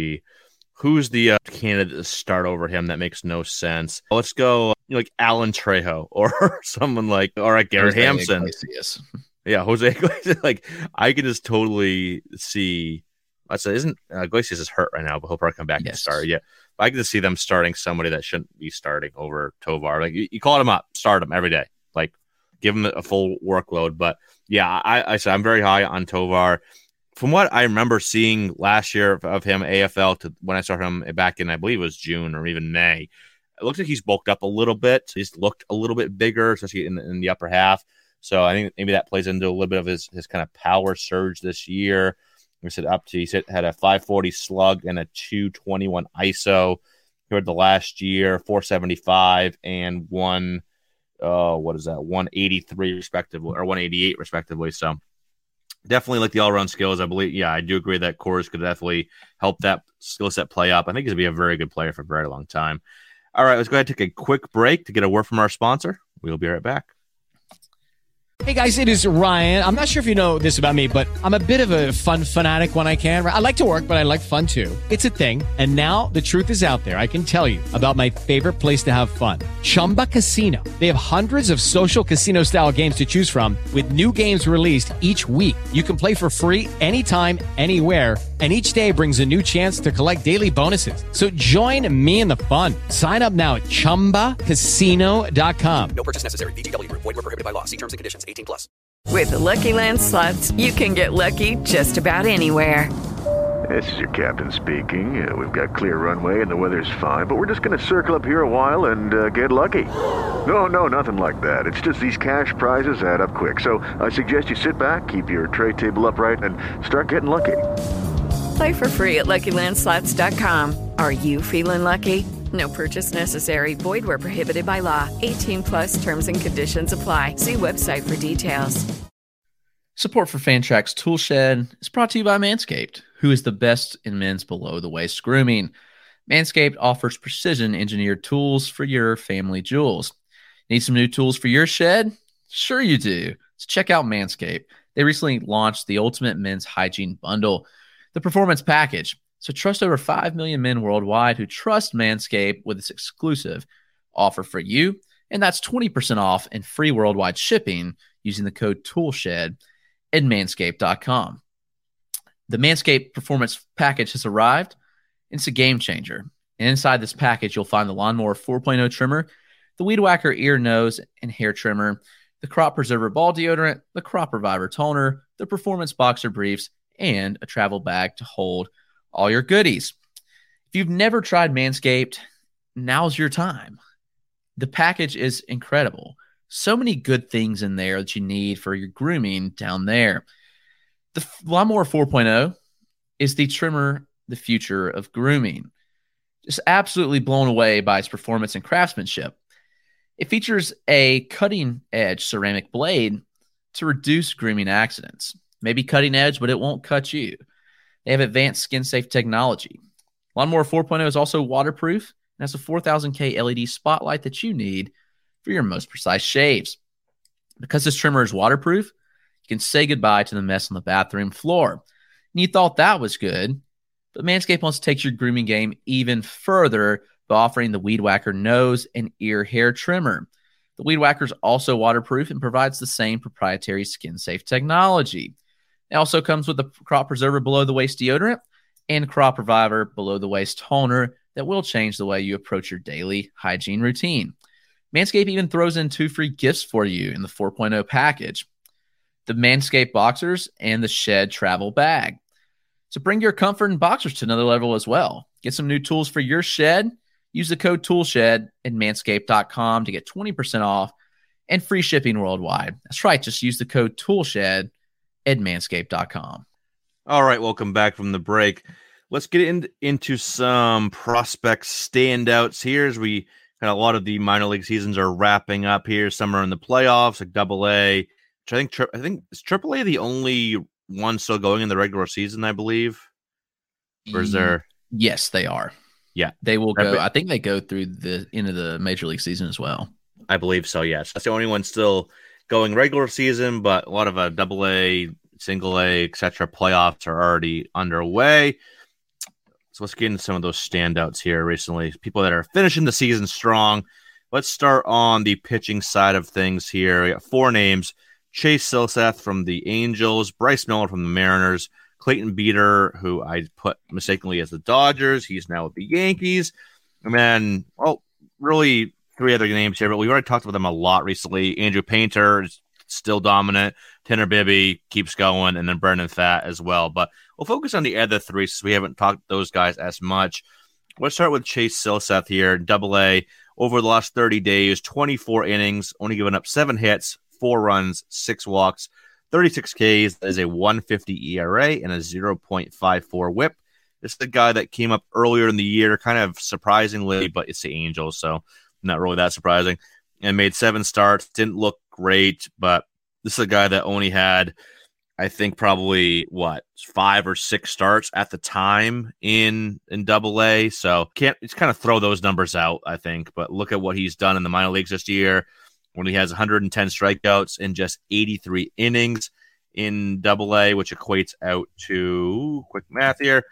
who's the candidate to start over him? That makes no sense. Let's go Alan Trejo or someone or Garrett Hampson. Yeah, Jose Iglesias. I can just totally see. Isn't Iglesias is hurt right now, but he'll probably come back and start. Yeah, I can see them starting somebody that shouldn't be starting over Tovar. Like you call him up, start him every day. Like give him a full workload. But yeah, I said I'm very high on Tovar. From what I remember seeing last year of him AFL to when I saw him back in, I believe it was June or even May, it looks like he's bulked up a little bit. He's looked a little bit bigger, especially in the upper half. So I think maybe that plays into a little bit of his kind of power surge this year. He had a 540 slug and a 221 ISO compared to last year, 475 and 183 respectively, or 188 respectively. So definitely like the all-around skills. I believe, I do agree that Coors could definitely help that skill set play up. I think he's going to be a very good player for a very long time. All right, let's go ahead and take a quick break to get a word from our sponsor. We'll be right back. Hey guys, it is Ryan. I'm not sure if you know this about me, but I'm a bit of a fun fanatic when I can. I like to work, but I like fun too. It's a thing. And now the truth is out there. I can tell you about my favorite place to have fun. Chumba Casino. They have hundreds of social casino style games to choose from with new games released each week. You can play for free anytime, anywhere. And each day brings a new chance to collect daily bonuses. So join me in the fun. Sign up now at ChumbaCasino.com. No purchase necessary. VGW Group. Void where prohibited by law. See terms and conditions. 18+. With the Lucky Land Slots, you can get lucky just about anywhere. This is your captain speaking. We've got clear runway and the weather's fine, but we're just going to circle up here a while and get lucky. No, nothing like that. It's just these cash prizes add up quick. So I suggest you sit back, keep your tray table upright, and start getting lucky. Play for free at LuckyLandSlots.com. Are you feeling lucky? No purchase necessary. Void where prohibited by law. 18+ terms and conditions apply. See website for details. Support for Fantrax Toolshed is brought to you by Manscaped, who is the best in men's below-the-waist grooming. Manscaped offers precision-engineered tools for your family jewels. Need some new tools for your shed? Sure you do. So check out Manscaped. They recently launched the Ultimate Men's Hygiene Bundle, the Performance Package. So trust over 5 million men worldwide who trust Manscaped with this exclusive offer for you. And that's 20% off and free worldwide shipping using the code TOOLSHED at manscaped.com. The Manscaped Performance Package has arrived. It's a game changer. And inside this package, you'll find the Lawnmower 4.0 trimmer, the Weed Whacker ear, nose, and hair trimmer, the Crop Preserver ball deodorant, the Crop Reviver toner, the Performance Boxer briefs, and a travel bag to hold all your goodies. If you've never tried Manscaped, now's your time. The package is incredible. So many good things in there that you need for your grooming down there. The Lawnmower 4.0 is the trimmer, the future of grooming. Just absolutely blown away by its performance and craftsmanship. It features a cutting-edge ceramic blade to reduce grooming accidents. Maybe cutting edge, but it won't cut you. They have advanced skin-safe technology. Lawnmower 4.0 is also waterproof and has a 4000K LED spotlight that you need for your most precise shaves. Because this trimmer is waterproof, you can say goodbye to the mess on the bathroom floor. And you thought that was good, but Manscaped wants to take your grooming game even further by offering the Weed Whacker nose and ear hair trimmer. The Weed Whacker is also waterproof and provides the same proprietary skin-safe technology. It also comes with the Crop Preserver below-the-waist deodorant and Crop Reviver below-the-waist toner that will change the way you approach your daily hygiene routine. Manscaped even throws in 2 free gifts for you in the 4.0 package: the Manscaped Boxers and the Shed Travel Bag. So bring your comfort and boxers to another level as well. Get some new tools for your shed. Use the code TOOLSHED at manscaped.com to get 20% off and free shipping worldwide. That's right. Just use the code TOOLSHED at manscaped.com. All right, welcome back from the break. Let's get into some prospect standouts here as we kind of a lot of the minor league seasons are wrapping up here. Some are in the playoffs, like AA, which I think is AAA the only one still going in the regular season, I believe. Or is there? Yes, they are. Yeah, they will go. I think they go through the end of the major league season as well. I believe so. Yes, that's the only one still going regular season, but a lot of AA, single A, etc. playoffs are already underway. So let's get into some of those standouts here recently. People that are finishing the season strong. Let's start on the pitching side of things here. We got 4 names: Chase Silseth from the Angels, Bryce Miller from the Mariners, Clayton Beeter, who I put mistakenly as the Dodgers. He's now with the Yankees. And then, really three other names here, but we already talked about them a lot recently. Andrew Painter is still dominant. Tanner Bibby keeps going, and then Brendan Pfaadt as well. But we'll focus on the other three since we haven't talked those guys as much. Let's start with Chase Silseth here, Double-A. Over the last 30 days, 24 innings, only giving up 7 hits, 4 runs, 6 walks, 36 Ks. That is a 1.50 ERA and a 0.54 WHIP. This is the guy that came up earlier in the year, kind of surprisingly, but it's the Angels, so not really that surprising. And made 7 starts. Didn't look great, but this is a guy that only had, I think, probably 5 or 6 starts at the time in Double-A. So can't just kind of throw those numbers out, I think. But look at what he's done in the minor leagues this year, when he has 110 strikeouts in just 83 innings in Double-A, which equates out to, quick math here,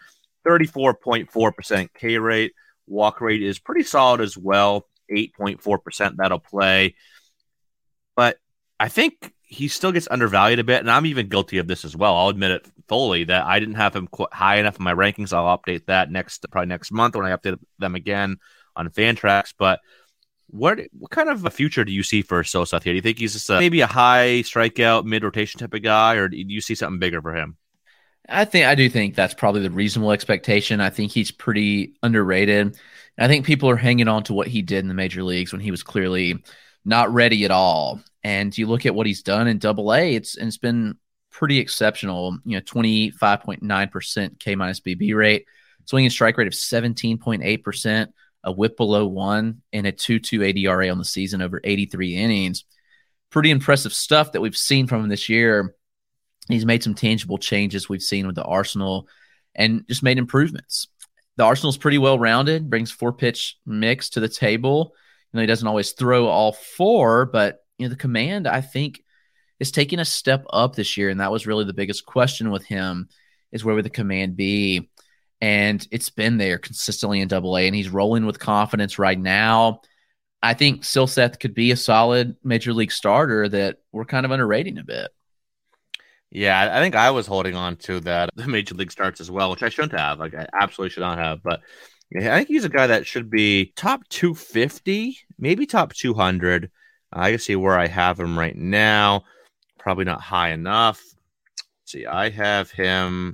34.4% K rate. Walk rate is pretty solid as well, 8.4%. That'll play. But I think he still gets undervalued a bit, and I'm even guilty of this as well. I'll admit it fully that I didn't have him high enough in my rankings. I'll update that probably next month when I update them again on Fantrax. But what kind of a future do you see for Silseth here? Do you think he's just maybe a high strikeout, mid-rotation type of guy, or do you see something bigger for him? I do think that's probably the reasonable expectation. I think he's pretty underrated. I think people are hanging on to what he did in the major leagues when he was clearly not ready at all. And you look at what he's done in Double-A, it's been pretty exceptional. 25.9% K minus BB rate, swinging strike rate of 17.8%, a WHIP below 1, and a 2.28 ERA on the season over 83 innings. Pretty impressive stuff that we've seen from him this year. He's made some tangible changes we've seen with the arsenal and just made improvements. The arsenal's pretty well-rounded, brings 4-pitch mix to the table. He doesn't always throw all 4, but the command, I think, is taking a step up this year, and that was really the biggest question with him, is where would the command be? And it's been there consistently in Double-A, and he's rolling with confidence right now. I think Silseth could be a solid major league starter that we're kind of underrating a bit. Yeah, I think I was holding on to the major league starts as well, which I shouldn't have. I absolutely should not have. But I think he's a guy that should be top 250, maybe top 200. I can see where I have him right now. Probably not high enough. Let's see, I have him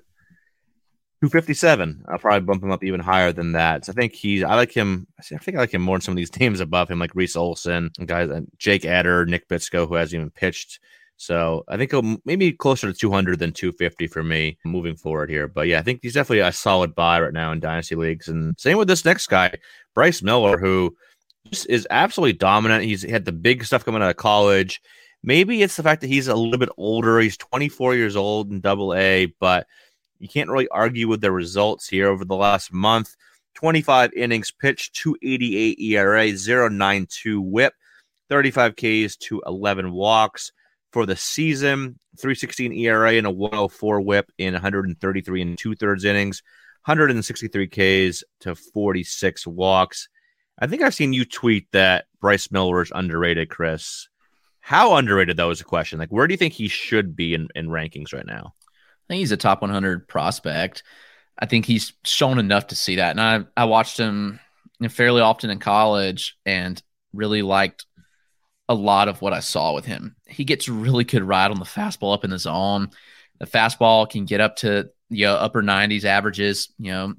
257. I'll probably bump him up even higher than that. So I think I like him more than some of these names above him, like Reese Olson, and guys like Jake Adder, Nick Bitsko, who hasn't even pitched. So I think he'll maybe closer to 200 than 250 for me moving forward here. But yeah, I think he's definitely a solid buy right now in dynasty leagues. And same with this next guy, Bryce Miller, who just is absolutely dominant. He's had the big stuff coming out of college. Maybe it's the fact that he's a little bit older. He's 24 years old in Double-A, but you can't really argue with the results here over the last month. 25 innings pitched, 2.88 ERA, 0.92 WHIP, 35 Ks to 11 walks. For the season, 3.16 ERA and a 1.04 WHIP in 133 and 2/3 innings, 163 Ks to 46 walks. I think I've seen you tweet that Bryce Miller is underrated, Chris. How underrated, though, is the question. Like, where do you think he should be in rankings right now? I think he's a top 100 prospect. I think he's shown enough to see that. And I watched him fairly often in college and really liked a lot of what I saw with him. He gets really good ride on the fastball up in the zone. The fastball can get up to upper 90s averages,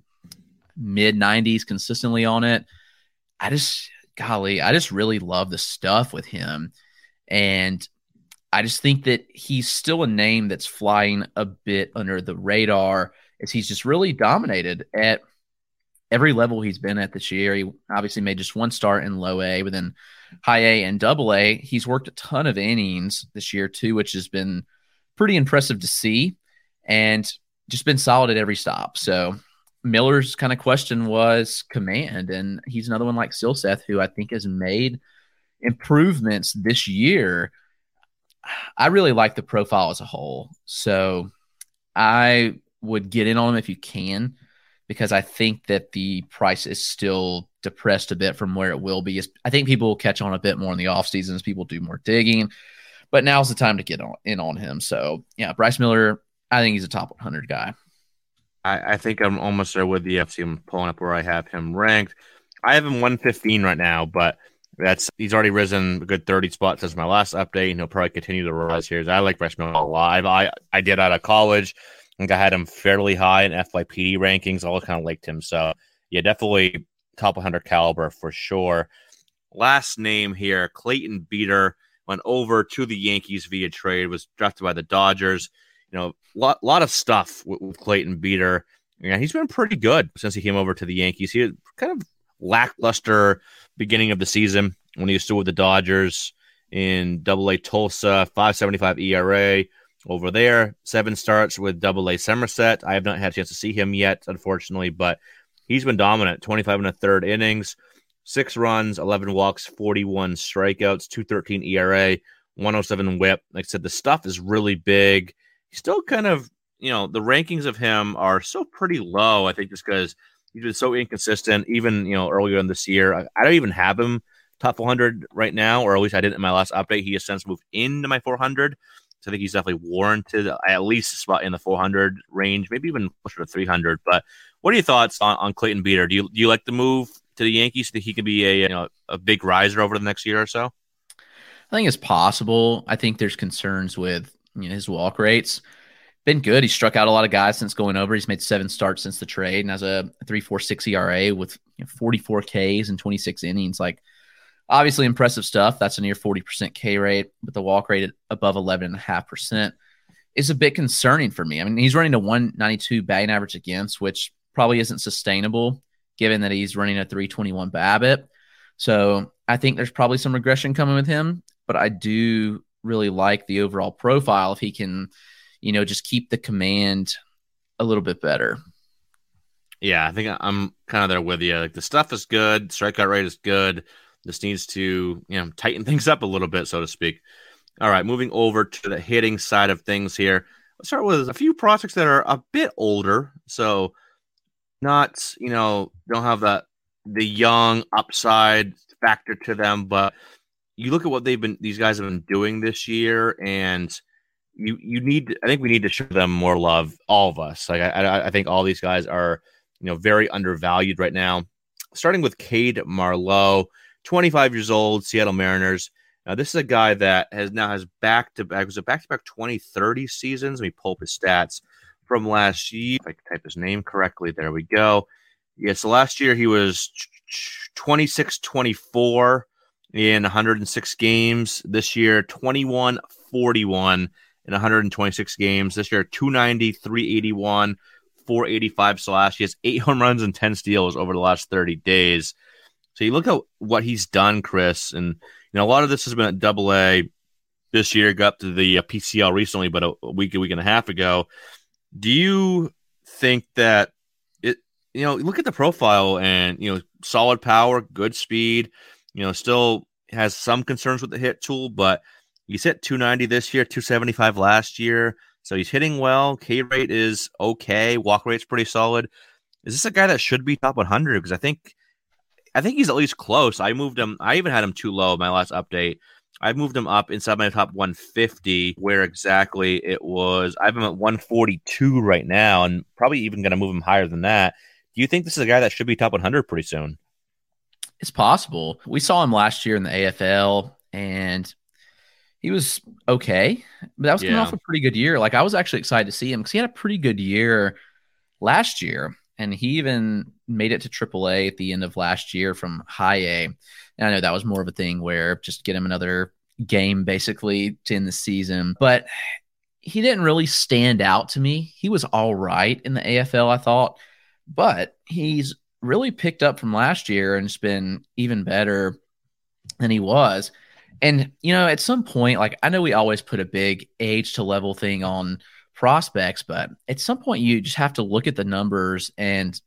mid 90s consistently on it. I just really love the stuff with him. And I just think that he's still a name that's flying a bit under the radar as he's just really dominated at every level he's been at this year. He obviously made just 1 start in low A, but then high A and Double-A. He's worked a ton of innings this year too, which has been pretty impressive to see, and just been solid at every stop. So Miller's kind of question was command, and he's another one like Silseth who I think has made improvements this year. I really like the profile as a whole, so I would get in on him if you can, because I think that the price is still depressed a bit from where it will be. I think people will catch on a bit more in the offseason as people do more digging, but now's the time to get in on him. So, yeah, Bryce Miller, I think he's a top 100 guy. I think I'm almost there with the FC. I'm pulling up where I have him ranked. I have him 115 right now, but he's already risen a good 30 spots since my last update, and he'll probably continue to rise here. I like Bryce Miller a lot. I did out of college. I think I had him fairly high in FYPD rankings. I always kind of liked him. So, yeah, definitely top 100 caliber for sure. Last name here, Clayton Beeter, went over to the Yankees via trade, was drafted by the Dodgers. Lot of stuff with Clayton Beeter. Yeah, he's been pretty good since he came over to the Yankees. He had kind of lackluster beginning of the season when he was still with the Dodgers in Double-A Tulsa, 5.75 ERA over there. 7 starts with Double-A Somerset. I have not had a chance to see him yet, unfortunately, but he's been dominant. 25 1/3 innings, 6 runs, 11 walks, 41 strikeouts, 2.13 ERA, 107 WHIP. Like I said, the stuff is really big. He's still kind of, the rankings of him are still pretty low. I think just because he's been so inconsistent, even, earlier in this year. I don't even have him top 400 right now, or at least I didn't in my last update. He has since moved into my 400. So I think he's definitely warranted at least a spot in the 400 range, maybe even closer to 300. But what are your thoughts on Clayton Beeter? Do you like the move to the Yankees? Think he can be a big riser over the next year or so? I think it's possible. I think there's concerns with his walk rates. Been good. He struck out a lot of guys since going over. He's made 7 starts since the trade and has a 3.46 ERA with 44 Ks and 26 innings. Like, obviously impressive stuff. That's a near 40% K rate, but the walk rate at above 11.5% is a bit concerning for me. I mean, he's running a 192 batting average against, which probably isn't sustainable given that he's running a 321 BABIP. So I think there's probably some regression coming with him, but I do really like the overall profile if he can, just keep the command a little bit better. Yeah, I think I'm kind of there with you. Like, the stuff is good. Strikeout rate is good. This needs to, tighten things up a little bit, so to speak. All right, moving over to the hitting side of things here. Let's start with a few prospects that are a bit older. So not, don't have the young upside factor to them, but you look at what these guys have been doing this year, and I think we need to show them more love, all of us. Like, I think all these guys are, very undervalued right now. Starting with Cade Marlowe, 25 years old, Seattle Mariners. Now, this is a guy that has back-to-back 2030 seasons. Let me pull up his stats from last year. If I can type his name correctly, there we go. Yeah, so last year he was 26-24 in 106 games. This year, 21-41 in 126 games. This year, 290, 381, 485 slash. He has 8 home runs and 10 steals over the last 30 days. So you look at what he's done, Chris, and a lot of this has been at Double-A this year. Got up to the PCL recently, but a week and a half ago. Do you think that look at the profile and solid power, good speed, still has some concerns with the hit tool, but he's hit 290 this year, 275 last year. So he's hitting well. K rate is okay. Walk rate's pretty solid. Is this a guy that should be top 100? Because I think he's at least close. I moved him. I even had him too low in my last update. I moved him up inside my top 150, where exactly it was. I have him at 142 right now, and probably even going to move him higher than that. Do you think this is a guy that should be top 100 pretty soon? It's possible. We saw him last year in the AFL, and he was okay, but that was coming off a pretty good year. Like, I was actually excited to see him because he had a pretty good year last year, and he even made it to AAA at the end of last year from High A. And I know that was more of a thing where just get him another game basically to end the season, but he didn't really stand out to me. He was all right in the AFL, I thought, but he's really picked up from last year and it's been even better than he was. And, at some point, like, I know we always put a big age to level thing on prospects, but at some point you just have to look at the numbers and,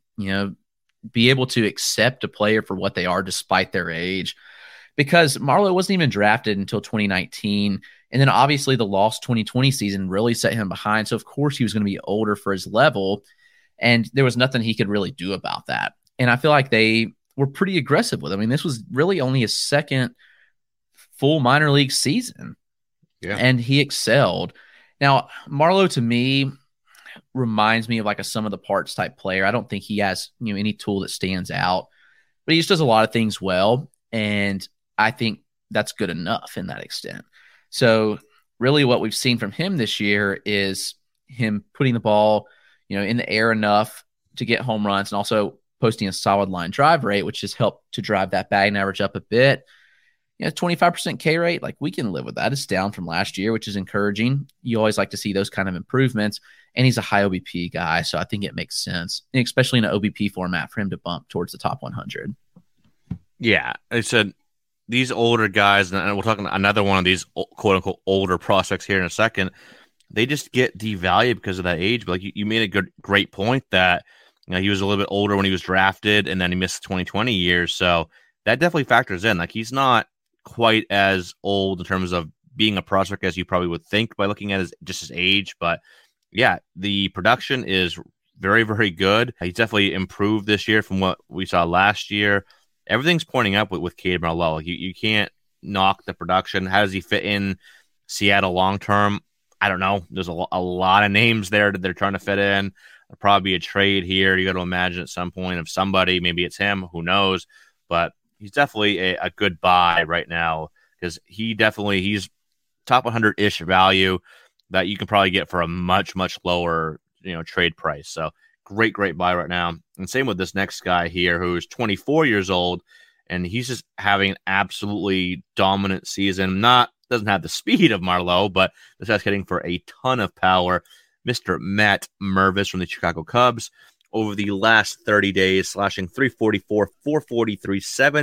be able to accept a player for what they are despite their age, because Marlowe wasn't even drafted until 2019. And then obviously the lost 2020 season really set him behind. So of course he was going to be older for his level, and there was nothing he could really do about that. And I feel like they were pretty aggressive with him. I mean, this was really only his second full minor league season, and he excelled. Now, Marlowe to me reminds me of like a sum of the parts type player. I don't think he has any tool that stands out, but he just does a lot of things well. And I think that's good enough in that extent. So really what we've seen from him this year is him putting the ball, in the air enough to get home runs and also posting a solid line drive rate, which has helped to drive that batting average up a bit. 25% K rate, like we can live with that. It's down from last year, which is encouraging. You always like to see those kind of improvements. And he's a high OBP guy, so I think it makes sense, especially in an OBP format, for him to bump towards the top 100. Yeah, I said these older guys, and we'll talk another one of these quote-unquote older prospects here in a second, they just get devalued because of that age. But like you made a great point that he was a little bit older when he was drafted, and then he missed 2020 years. So that definitely factors in. Like he's not quite as old in terms of being a prospect as you probably would think by looking at his age. But yeah, the production is very, very good. He's definitely improved this year from what we saw last year. Everything's pointing up with Cade Marlowe. You can't knock the production. How does he fit in Seattle long term? I don't know. There's a lot of names there that they're trying to fit in. There'll probably be a trade here. You got to imagine at some point of somebody. Maybe it's him. Who knows? But he's definitely a good buy right now because he's top 100-ish value that you can probably get for a much, much lower trade price. So great buy right now. And same with this next guy here who's 24 years old, and he's just having an absolutely dominant season. Doesn't have the speed of Marlowe, but this guy's hitting for a ton of power. Mr. Matt Mervis from the Chicago Cubs. Over the last 30 days, slashing 344, 443,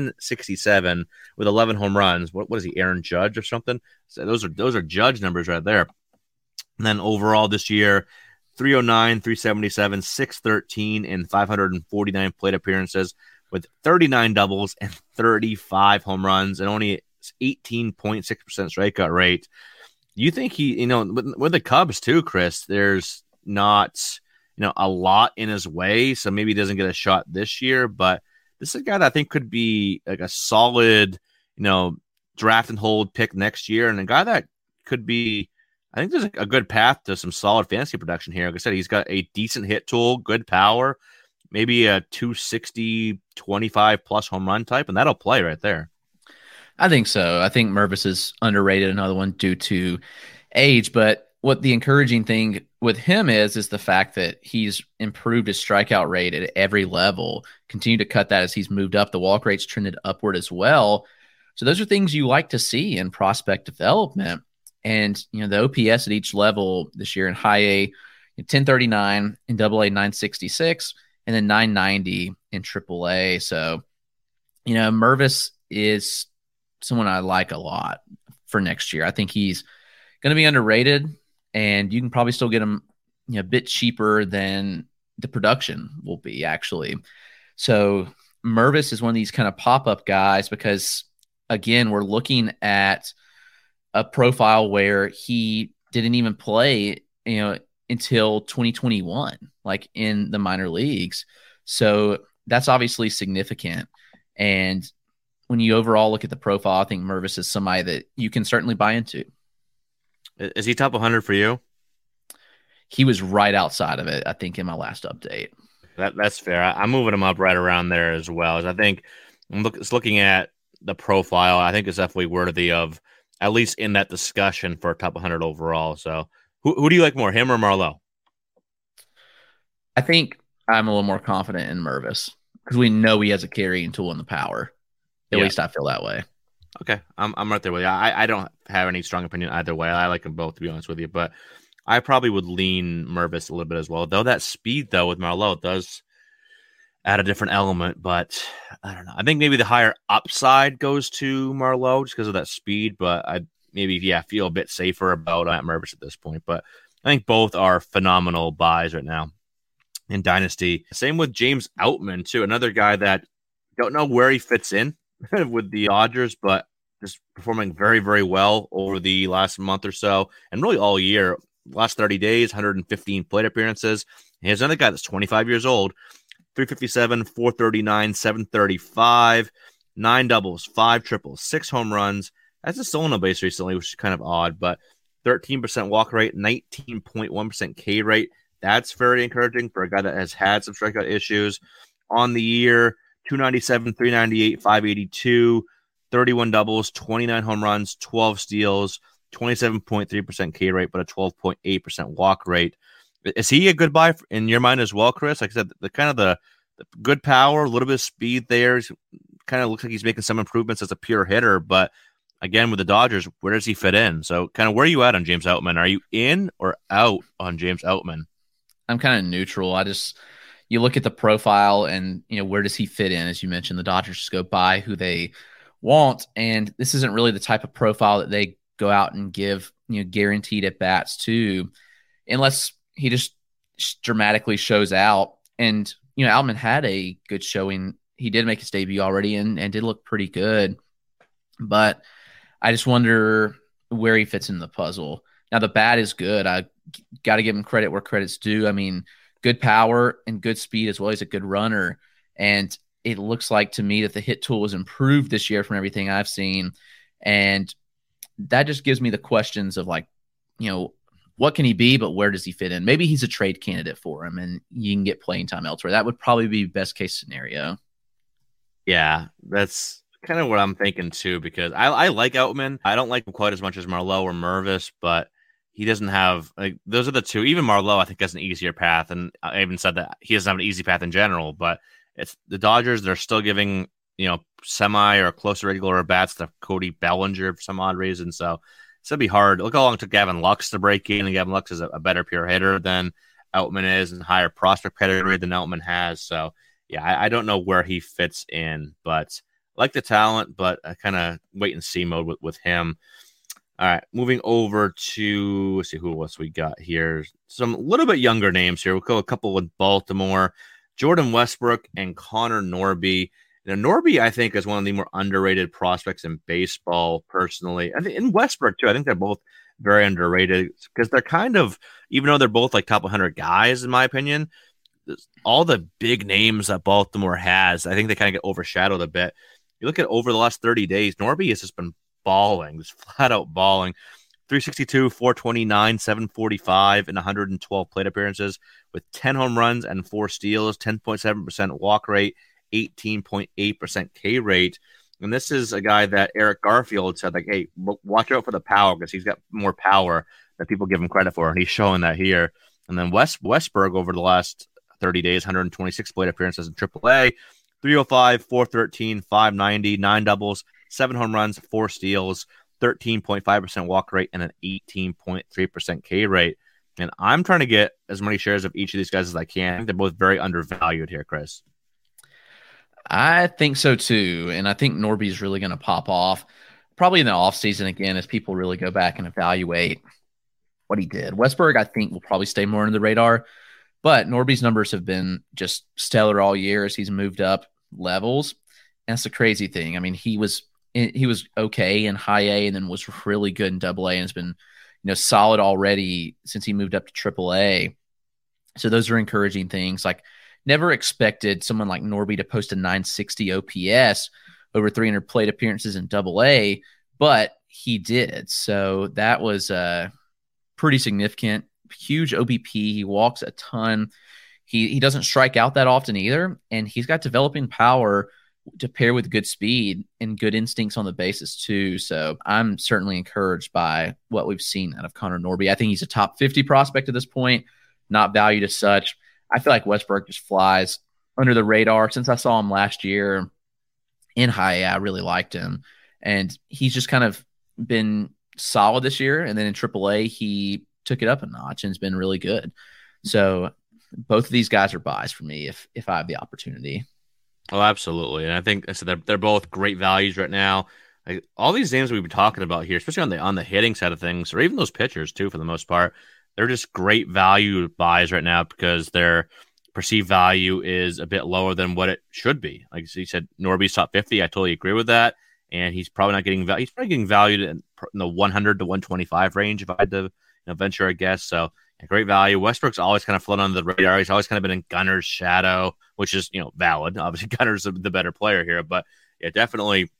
767 with 11 home runs. What is he, Aaron Judge or something? So those are Judge numbers right there. And then overall this year, 309, 377, 613, and 549 plate appearances with 39 doubles and 35 home runs and only 18.6% strikeout rate. You think with the Cubs too, Chris, there's not a lot in his way, so maybe he doesn't get a shot this year, but this is a guy that I think could be like a solid, draft and hold pick next year, and a guy that could be, I think there's a good path to some solid fantasy production here. Like I said, he's got a decent hit tool, good power, maybe a 260, 25 plus home run type, and that'll play right there. I think so. I think Mervis is underrated, another one due to age, but what the encouraging thing with him is the fact that he's improved his strikeout rate at every level, continue to cut that as he's moved up. The walk rate's trended upward as well. So those are things you like to see in prospect development. And, the OPS at each level this year in high A, 1039, in double A, 966, and then 990 in triple A. So, Mervis is someone I like a lot for next year. I think he's going to be underrated, and you can probably still get him a bit cheaper than the production will be, actually. So Mervis is one of these kind of pop-up guys because, again, we're looking at a profile where he didn't even play, until 2021, like in the minor leagues. So that's obviously significant. And when you overall look at the profile, I think Mervis is somebody that you can certainly buy into. Is he top 100 for you? He was right outside of it, I think, in my last update. That's fair. I'm moving him up right around there as well. As I think looking at the profile, I think it's definitely worthy of at least in that discussion for top 100 overall. So who do you like more, him or Marlowe? I think I'm a little more confident in Mervis because we know he has a carrying tool in the power. At least I feel that way. Okay, I'm right there with you. I don't have any strong opinion either way. I like them both, to be honest with you, but I probably would lean Mervis a little bit as well. Though that speed, though, with Marlowe does add a different element, but I don't know. I think maybe the higher upside goes to Marlowe just because of that speed, but I feel a bit safer about Mervis at this point. But I think both are phenomenal buys right now in Dynasty. Same with James Outman, too, another guy that don't know where he fits in with the Dodgers, but just performing very, very well over the last month or so, and really all year. Last 30 days, 115 plate appearances. Here's another guy that's 25 years old, 357, 439, 735, 9 doubles, 5 triples, 6 home runs. That's a stolen base recently, which is kind of odd, but 13% walk rate, 19.1% K rate. That's very encouraging for a guy that has had some strikeout issues. On the year, 297, 398, 582, 31 doubles, 29 home runs, 12 steals, 27.3% K rate, but a 12.8% walk rate. Is he a good buy in your mind as well, Chris? Like I said, the good power, a little bit of speed there. Kind of looks like he's making some improvements as a pure hitter, but again, with the Dodgers, where does he fit in? So kind of where are you at on James Outman? Are you in or out on James Outman? I'm kind of neutral. You look at the profile and, where does he fit in? As you mentioned, the Dodgers just go by who they want. And this isn't really the type of profile that they go out and give, guaranteed at bats to, unless he just dramatically shows out. And, Outman had a good showing. He did make his debut already and did look pretty good. But I just wonder where he fits in the puzzle. Now, the bat is good. I got to give him credit where credit's due. I mean, good power and good speed as well. He's a good runner. And it looks like to me that the hit tool has improved this year from everything I've seen. And that just gives me the questions of what can he be, but where does he fit in? Maybe he's a trade candidate for him and you can get playing time elsewhere. That would probably be best case scenario. Yeah, that's kind of what I'm thinking too, because I like Outman. I don't like him quite as much as Marlowe or Mervis, but he doesn't have those are the two. Even Marlowe, I think, has an easier path, and I even said that he doesn't have an easy path in general. But it's the Dodgers; they're still giving semi or close to regular bats to Cody Bellinger for some odd reason. So it's gonna be hard. Look how long it took Gavin Lux to break in, and Gavin Lux is a better pure hitter than Outman is, and higher prospect pedigree than Outman has. So yeah, I don't know where he fits in, but I like the talent, but I kind of wait and see mode with him. All right, moving over to, let's see who else we got here. Some little bit younger names here. We'll go a couple with Baltimore. Jordan Westbrook and Connor Norby. Norby, I think, is one of the more underrated prospects in baseball, personally. I think in Westbrook, too. I think they're both very underrated because they're kind of, even though they're both like top 100 guys, in my opinion, all the big names that Baltimore has, I think they kind of get overshadowed a bit. You look at over the last 30 days, Norby has just been balling, just flat out balling. 362, 429, 745, and 112 plate appearances with 10 home runs and 4 steals, 10.7% walk rate, 18.8% K rate. And this is a guy that Eric Garfield said, hey, watch out for the power because he's got more power than people give him credit for. And he's showing that here. And then Westberg over the last 30 days, 126 plate appearances in AAA, 305, 413, 590, 9 doubles, 7 home runs, 4 steals, 13.5% walk rate, and an 18.3% K rate. And I'm trying to get as many shares of each of these guys as I can. I think they're both very undervalued here, Chris. I think so too. And I think Norby's really going to pop off probably in the offseason again as people really go back and evaluate what he did. Westberg, I think, will probably stay more under the radar. But Norby's numbers have been just stellar all year as he's moved up levels. And that's the crazy thing. I mean, he was okay in high A and then was really good in double A and has been, solid already since he moved up to triple A. So those are encouraging things. Like, never expected someone like Norby to post a 960 OPS over 300 plate appearances in double A, but he did. So that was pretty significant. Huge OBP. He walks a ton. He doesn't strike out that often either, and he's got developing power to pair with good speed and good instincts on the bases too. So I'm certainly encouraged by what we've seen out of Connor Norby. I think he's a top 50 prospect at this point, not valued as such. I feel like Westbrook just flies under the radar. Since I saw him last year in high A, I really liked him, and he's just kind of been solid this year. And then in AAA, he took it up a notch and has been really good. So both of these guys are buys for me if I have the opportunity. Oh, absolutely. And I think they're both great values right now. Like, all these names we've been talking about here, especially on the hitting side of things, or even those pitchers too, for the most part, they're just great value buys right now because their perceived value is a bit lower than what it should be. Like you said, Norby's top 50. I totally agree with that. And he's probably not getting value. He's probably getting valued in the 100 to 125 range if I had to venture a guess. So great value. Westbrook's always kind of flown under the radar. He's always kind of been in Gunner's shadow, which is, valid. Obviously, Gunner's the better player here, but yeah, definitely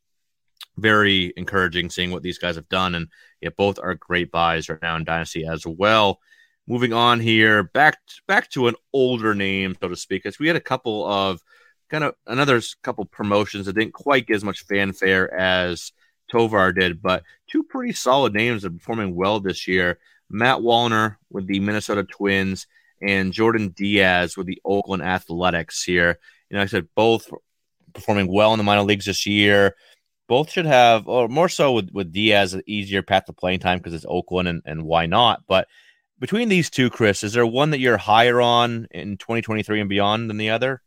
very encouraging seeing what these guys have done. And yeah, both are great buys right now in Dynasty as well. Moving on here, back to an older name, so to speak, as we had a couple of kind of another couple promotions that didn't quite get as much fanfare as Tovar did, but two pretty solid names that are performing well this year. Matt Wallner with the Minnesota Twins and Jordan Diaz with the Oakland Athletics here. I said both performing well in the minor leagues this year. Both should have, or more so with Diaz, an easier path to playing time because it's Oakland and why not? But between these two, Chris, is there one that you're higher on in 2023 and beyond than the other?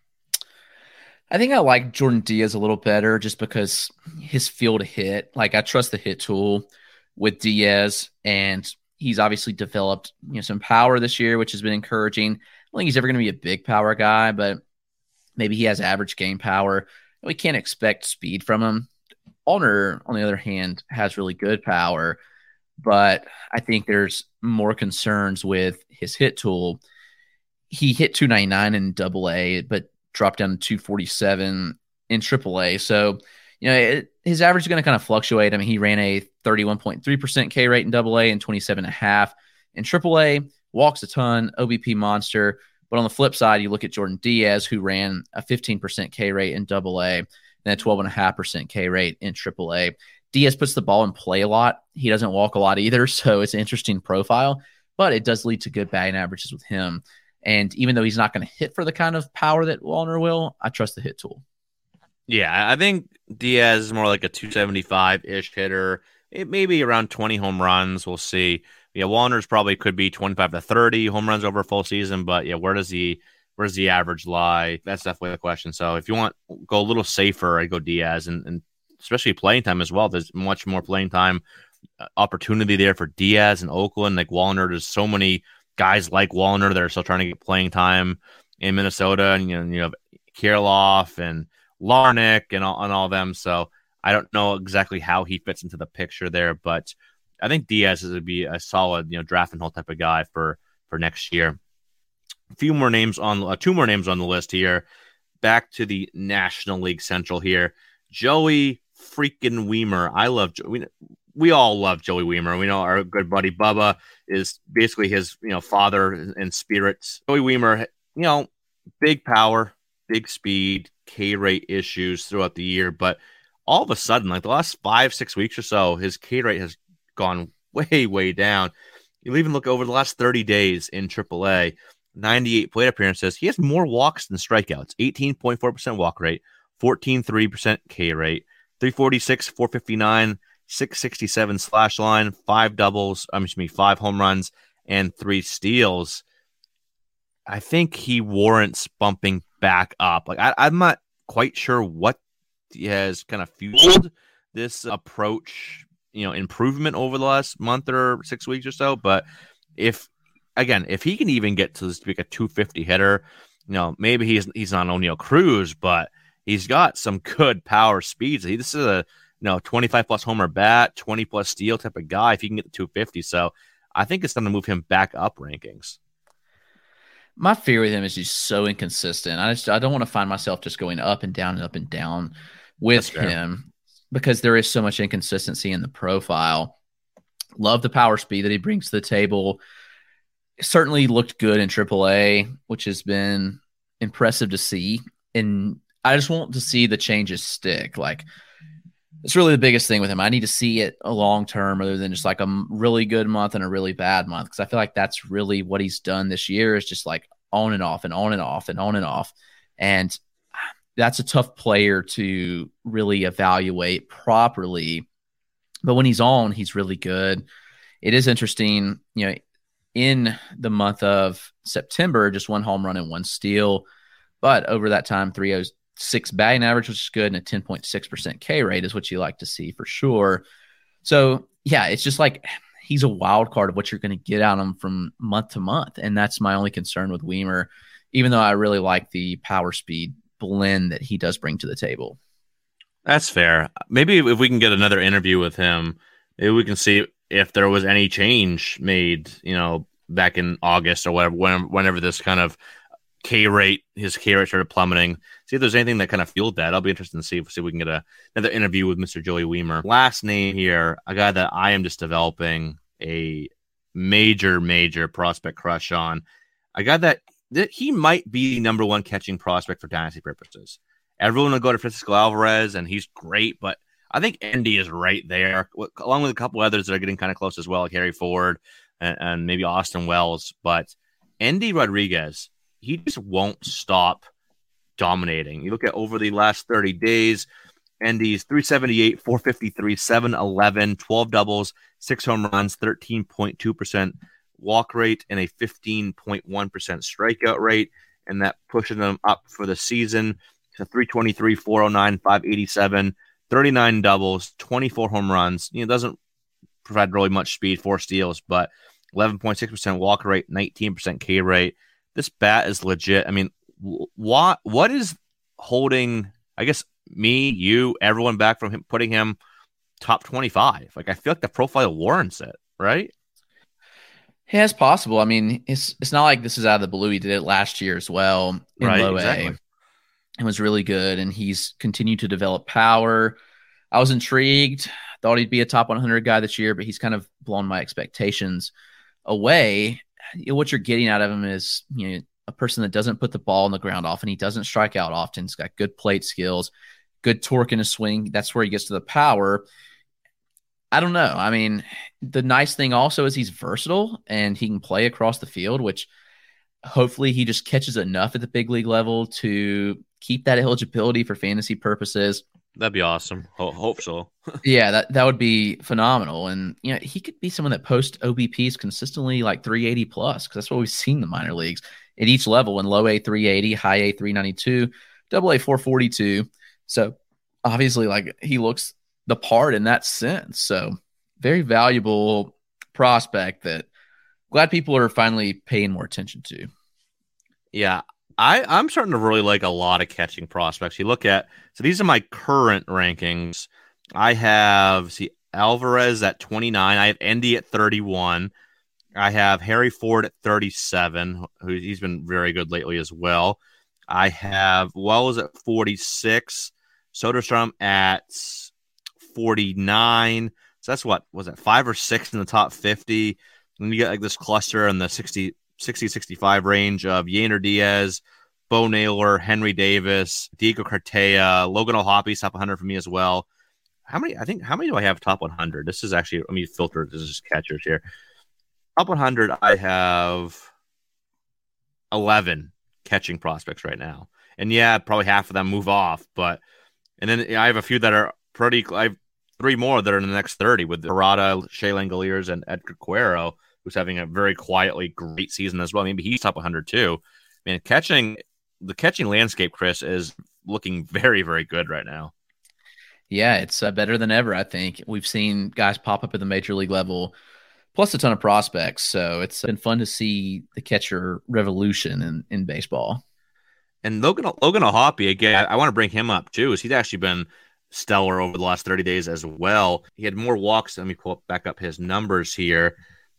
I think I like Jordan Diaz a little better just because his feel to hit. Like, I trust the hit tool with Diaz, and he's obviously developed some power this year, which has been encouraging. I don't think he's ever going to be a big power guy, but maybe he has average game power. We can't expect speed from him. Wallner, on the other hand, has really good power, but I think there's more concerns with his hit tool. He hit 299 in AA, but dropped down to 247 in AAA. So, his average is going to kind of fluctuate. I mean, he ran a 31.3% K rate in AA and 27.5 in AAA, walks a ton, OBP monster. But on the flip side, you look at Jordan Diaz, who ran a 15% K rate in AA and a 12.5% K rate in AAA. Diaz puts the ball in play a lot. He doesn't walk a lot either, so it's an interesting profile, but it does lead to good batting averages with him. And even though he's not going to hit for the kind of power that Wallner will, I trust the hit tool. Yeah, I think Diaz is more like a 275-ish hitter. It may be around 20 home runs. We'll see. Yeah, Wallner's probably could be 25 to 30 home runs over a full season, but yeah, where's the average lie? That's definitely the question. So if you want to go a little safer, I'd go Diaz, and especially playing time as well. There's much more playing time opportunity there for Diaz and Oakland. Like Wallner, there's so many guys like Wallner that are still trying to get playing time in Minnesota, and you have Kirilloff and Larnach and all of them. So I don't know exactly how he fits into the picture there, but I think Diaz is going to be a solid, draft and hold type of guy for next year. Two more names on the list here. Back to the National League Central here. Joey freaking Wiemer. We all love Joey Wiemer. We know our good buddy Bubba is basically his, father and spirits. Joey Wiemer, big power, big speed, K rate issues throughout the year, but all of a sudden, like the last 5-6 weeks or so, his K rate has gone way, way down. You'll even look over the last 30 days in AAA, 98 plate appearances. He has more walks than strikeouts, 18.4% walk rate, 14.3% K rate, 346, 459, 667 slash line, 5 doubles, 5 home runs, and 3 steals. I think he warrants bumping back up. Like I'm not quite sure what has kind of fueled this approach, improvement over the last month or 6 weeks or so. But if he can even get to like a 250 hitter, maybe he's not O'Neal Cruz, but he's got some good power speeds. This is a 25 plus homer bat, 20 plus steal type of guy if he can get to 250. So I think it's time to move him back up rankings. My fear with him is he's so inconsistent. I don't want to find myself just going up and down with him because there is so much inconsistency in the profile. Love the power speed that he brings to the table. Certainly looked good in AAA, which has been impressive to see. And I just want to see the changes stick. Like, it's really the biggest thing with him. I need to see it a long term rather than just like a really good month and a really bad month. Because I feel like that's really what he's done this year is just like on and off and on and off and on and off. And that's a tough player to really evaluate properly. But when he's on, he's really good. It is interesting, in the month of September, just 1 home run and 1 steal. But over that time, 306 batting average, which is good, and a 10.6% K rate is what you like to see for sure. So, yeah, it's just like he's a wild card of what you're going to get out of him from month to month. And that's my only concern with Wiemer, even though I really like the power speed blend that he does bring to the table. That's fair. Maybe if we can get another interview with him, maybe we can see if there was any change made, back in August or whatever, whenever this kind of his K rate started plummeting. See if there's anything that kind of fueled that. I'll be interested to see if we can get another interview with Mr. Joey Wiemer. Last name here, a guy that I am just developing a major prospect crush on. A guy that he might be the number one catching prospect for dynasty purposes. Everyone will go to Francisco Alvarez, and he's great, but I think Endy is right there, along with a couple others that are getting kind of close as well, like Harry Ford and maybe Austin Wells. But Endy Rodriguez, he just won't stop dominating. You look at over the last 30 days, Endy's 378, 453, 711, 12 doubles, 6 home runs, 13.2% walk rate, and a 15.1% strikeout rate. And that pushes them up for the season to 323, 409, 587, 39 doubles, 24 home runs. Doesn't provide really much speed, 4 steals, but 11.6% walk rate, 19% K rate. This bat is legit. I mean, what is holding, I guess, me, you, everyone back from him putting him top 25? Like, I feel like the profile warrants it, right? Yeah, it's possible. I mean, it's not like this is out of the blue. He did it last year as well in low A. It was really good, and he's continued to develop power. I was intrigued. Thought he'd be a top 100 guy this year, but he's kind of blown my expectations away. What you're getting out of him is, a person that doesn't put the ball on the ground often. He doesn't strike out often. He's got good plate skills, good torque in his swing. That's where he gets to the power. I don't know. I mean, the nice thing also is he's versatile and he can play across the field, which hopefully he just catches enough at the big league level to keep that eligibility for fantasy purposes. That'd be awesome. Hope so. Yeah, that would be phenomenal. And, he could be someone that posts OBPs consistently like 380 plus, because that's what we've seen in the minor leagues at each level, in low A 380, high A 392, double A 442. So obviously, like, he looks the part in that sense. So very valuable prospect that glad people are finally paying more attention to. Yeah, I'm starting to really like a lot of catching prospects. You look at, so these are my current rankings. I have, Alvarez at 29. I have Endy at 31. I have Harry Ford at 37, he's been very good lately as well. I have Wells at 46. Soderstrom at 49. So that's what was it, 5 or 6 in the top 50. And you get like this cluster in the 60-65 range of Yainer Diaz, Bo Naylor, Henry Davis, Diego Cartaya, Logan O'Hoppe, top 100 for me as well. How many do I have top 100? This is actually, let me filter. This is just catchers here. Top 100, I have 11 catching prospects right now. And yeah, probably half of them move off, and then I have a few that are I have 3 more that are in the next 30 with Parada, Shea Langoliers, and Edgar Cuero, who's having a very quietly great season as well. Maybe he's top 100 too. Man, the catching landscape, Chris, is looking very, very good right now. Yeah, it's better than ever, I think. We've seen guys pop up at the major league level, plus a ton of prospects. So it's been fun to see the catcher revolution in baseball. And Logan O'Hoppe, again, I want to bring him up too, is he's actually been stellar over the last 30 days as well. He had more walks. Let me pull back up his numbers here.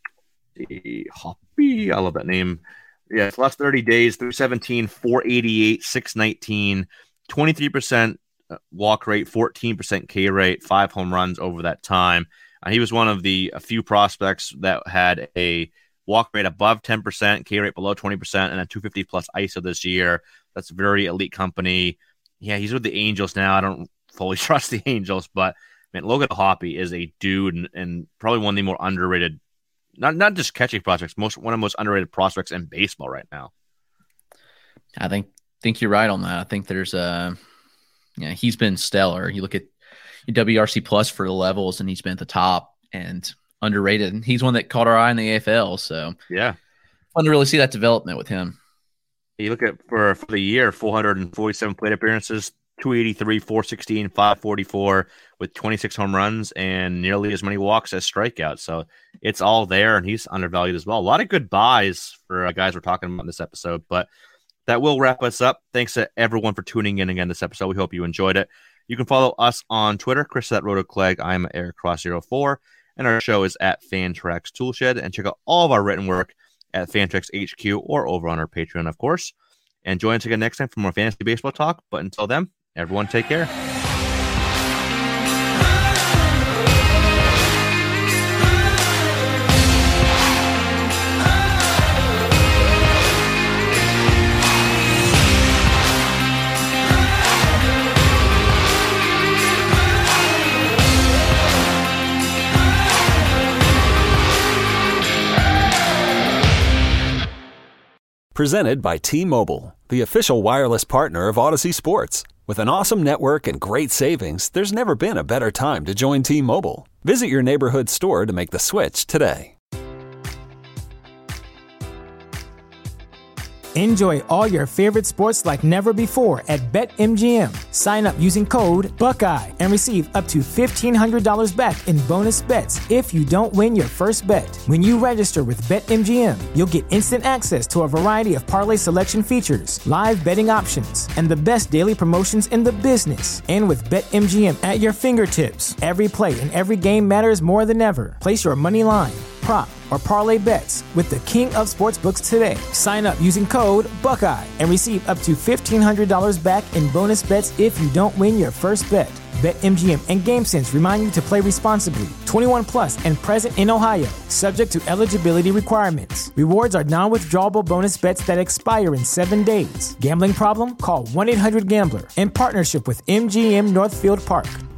Hoppe, I love that name. Yeah, it's last 30 days, 317, 488, 619, 23% walk rate, 14% K rate, 5 home runs over that time. He was one of a few prospects that had a walk rate above 10%, K rate below 20%, and a 250 plus ISO this year. That's very elite company. Yeah, he's with the Angels now. I don't fully trust the Angels, but man, Logan O'Hoppe is a dude and probably one of the more underrated, not just catching prospects, one of the most underrated prospects in baseball right now. I think you're right on that. I think there's he's been stellar. You look at WRC plus for the levels, and he's been at the top and underrated. And he's one that caught our eye in the AFL. So yeah, fun to really see that development with him. You look at for the year, 447 plate appearances, 283, 416, 544 with 26 home runs and nearly as many walks as strikeouts. So it's all there, and he's undervalued as well. A lot of good buys for guys we're talking about in this episode, but that will wrap us up. Thanks to everyone for tuning in again this episode. We hope you enjoyed it. You can follow us on Twitter, Chris at RotoClegg. I'm Eric Cross04, and our show is at Fantrax Toolshed. And check out all of our written work at Fantrax HQ or over on our Patreon, of course. And join us again next time for more fantasy baseball talk. But until then, everyone take care. Presented by T-Mobile, the official wireless partner of Odyssey Sports. With an awesome network and great savings, there's never been a better time to join T-Mobile. Visit your neighborhood store to make the switch today. Enjoy all your favorite sports like never before at BetMGM. Sign up using code Buckeye and receive up to $1,500 back in bonus bets if you don't win your first bet. When you register with BetMGM, you'll get instant access to a variety of parlay selection features, live betting options, and the best daily promotions in the business. And with BetMGM at your fingertips, every play and every game matters more than ever. Place your money line, prop, or parlay bets with the king of sportsbooks today. Sign up using code Buckeye and receive up to $1,500 back in bonus bets if you don't win your first bet. BetMGM and GameSense remind you to play responsibly. 21 plus and present in Ohio, subject to eligibility requirements. Rewards are non-withdrawable bonus bets that expire in 7 days. Gambling problem? Call 1-800-GAMBLER in partnership with MGM Northfield Park.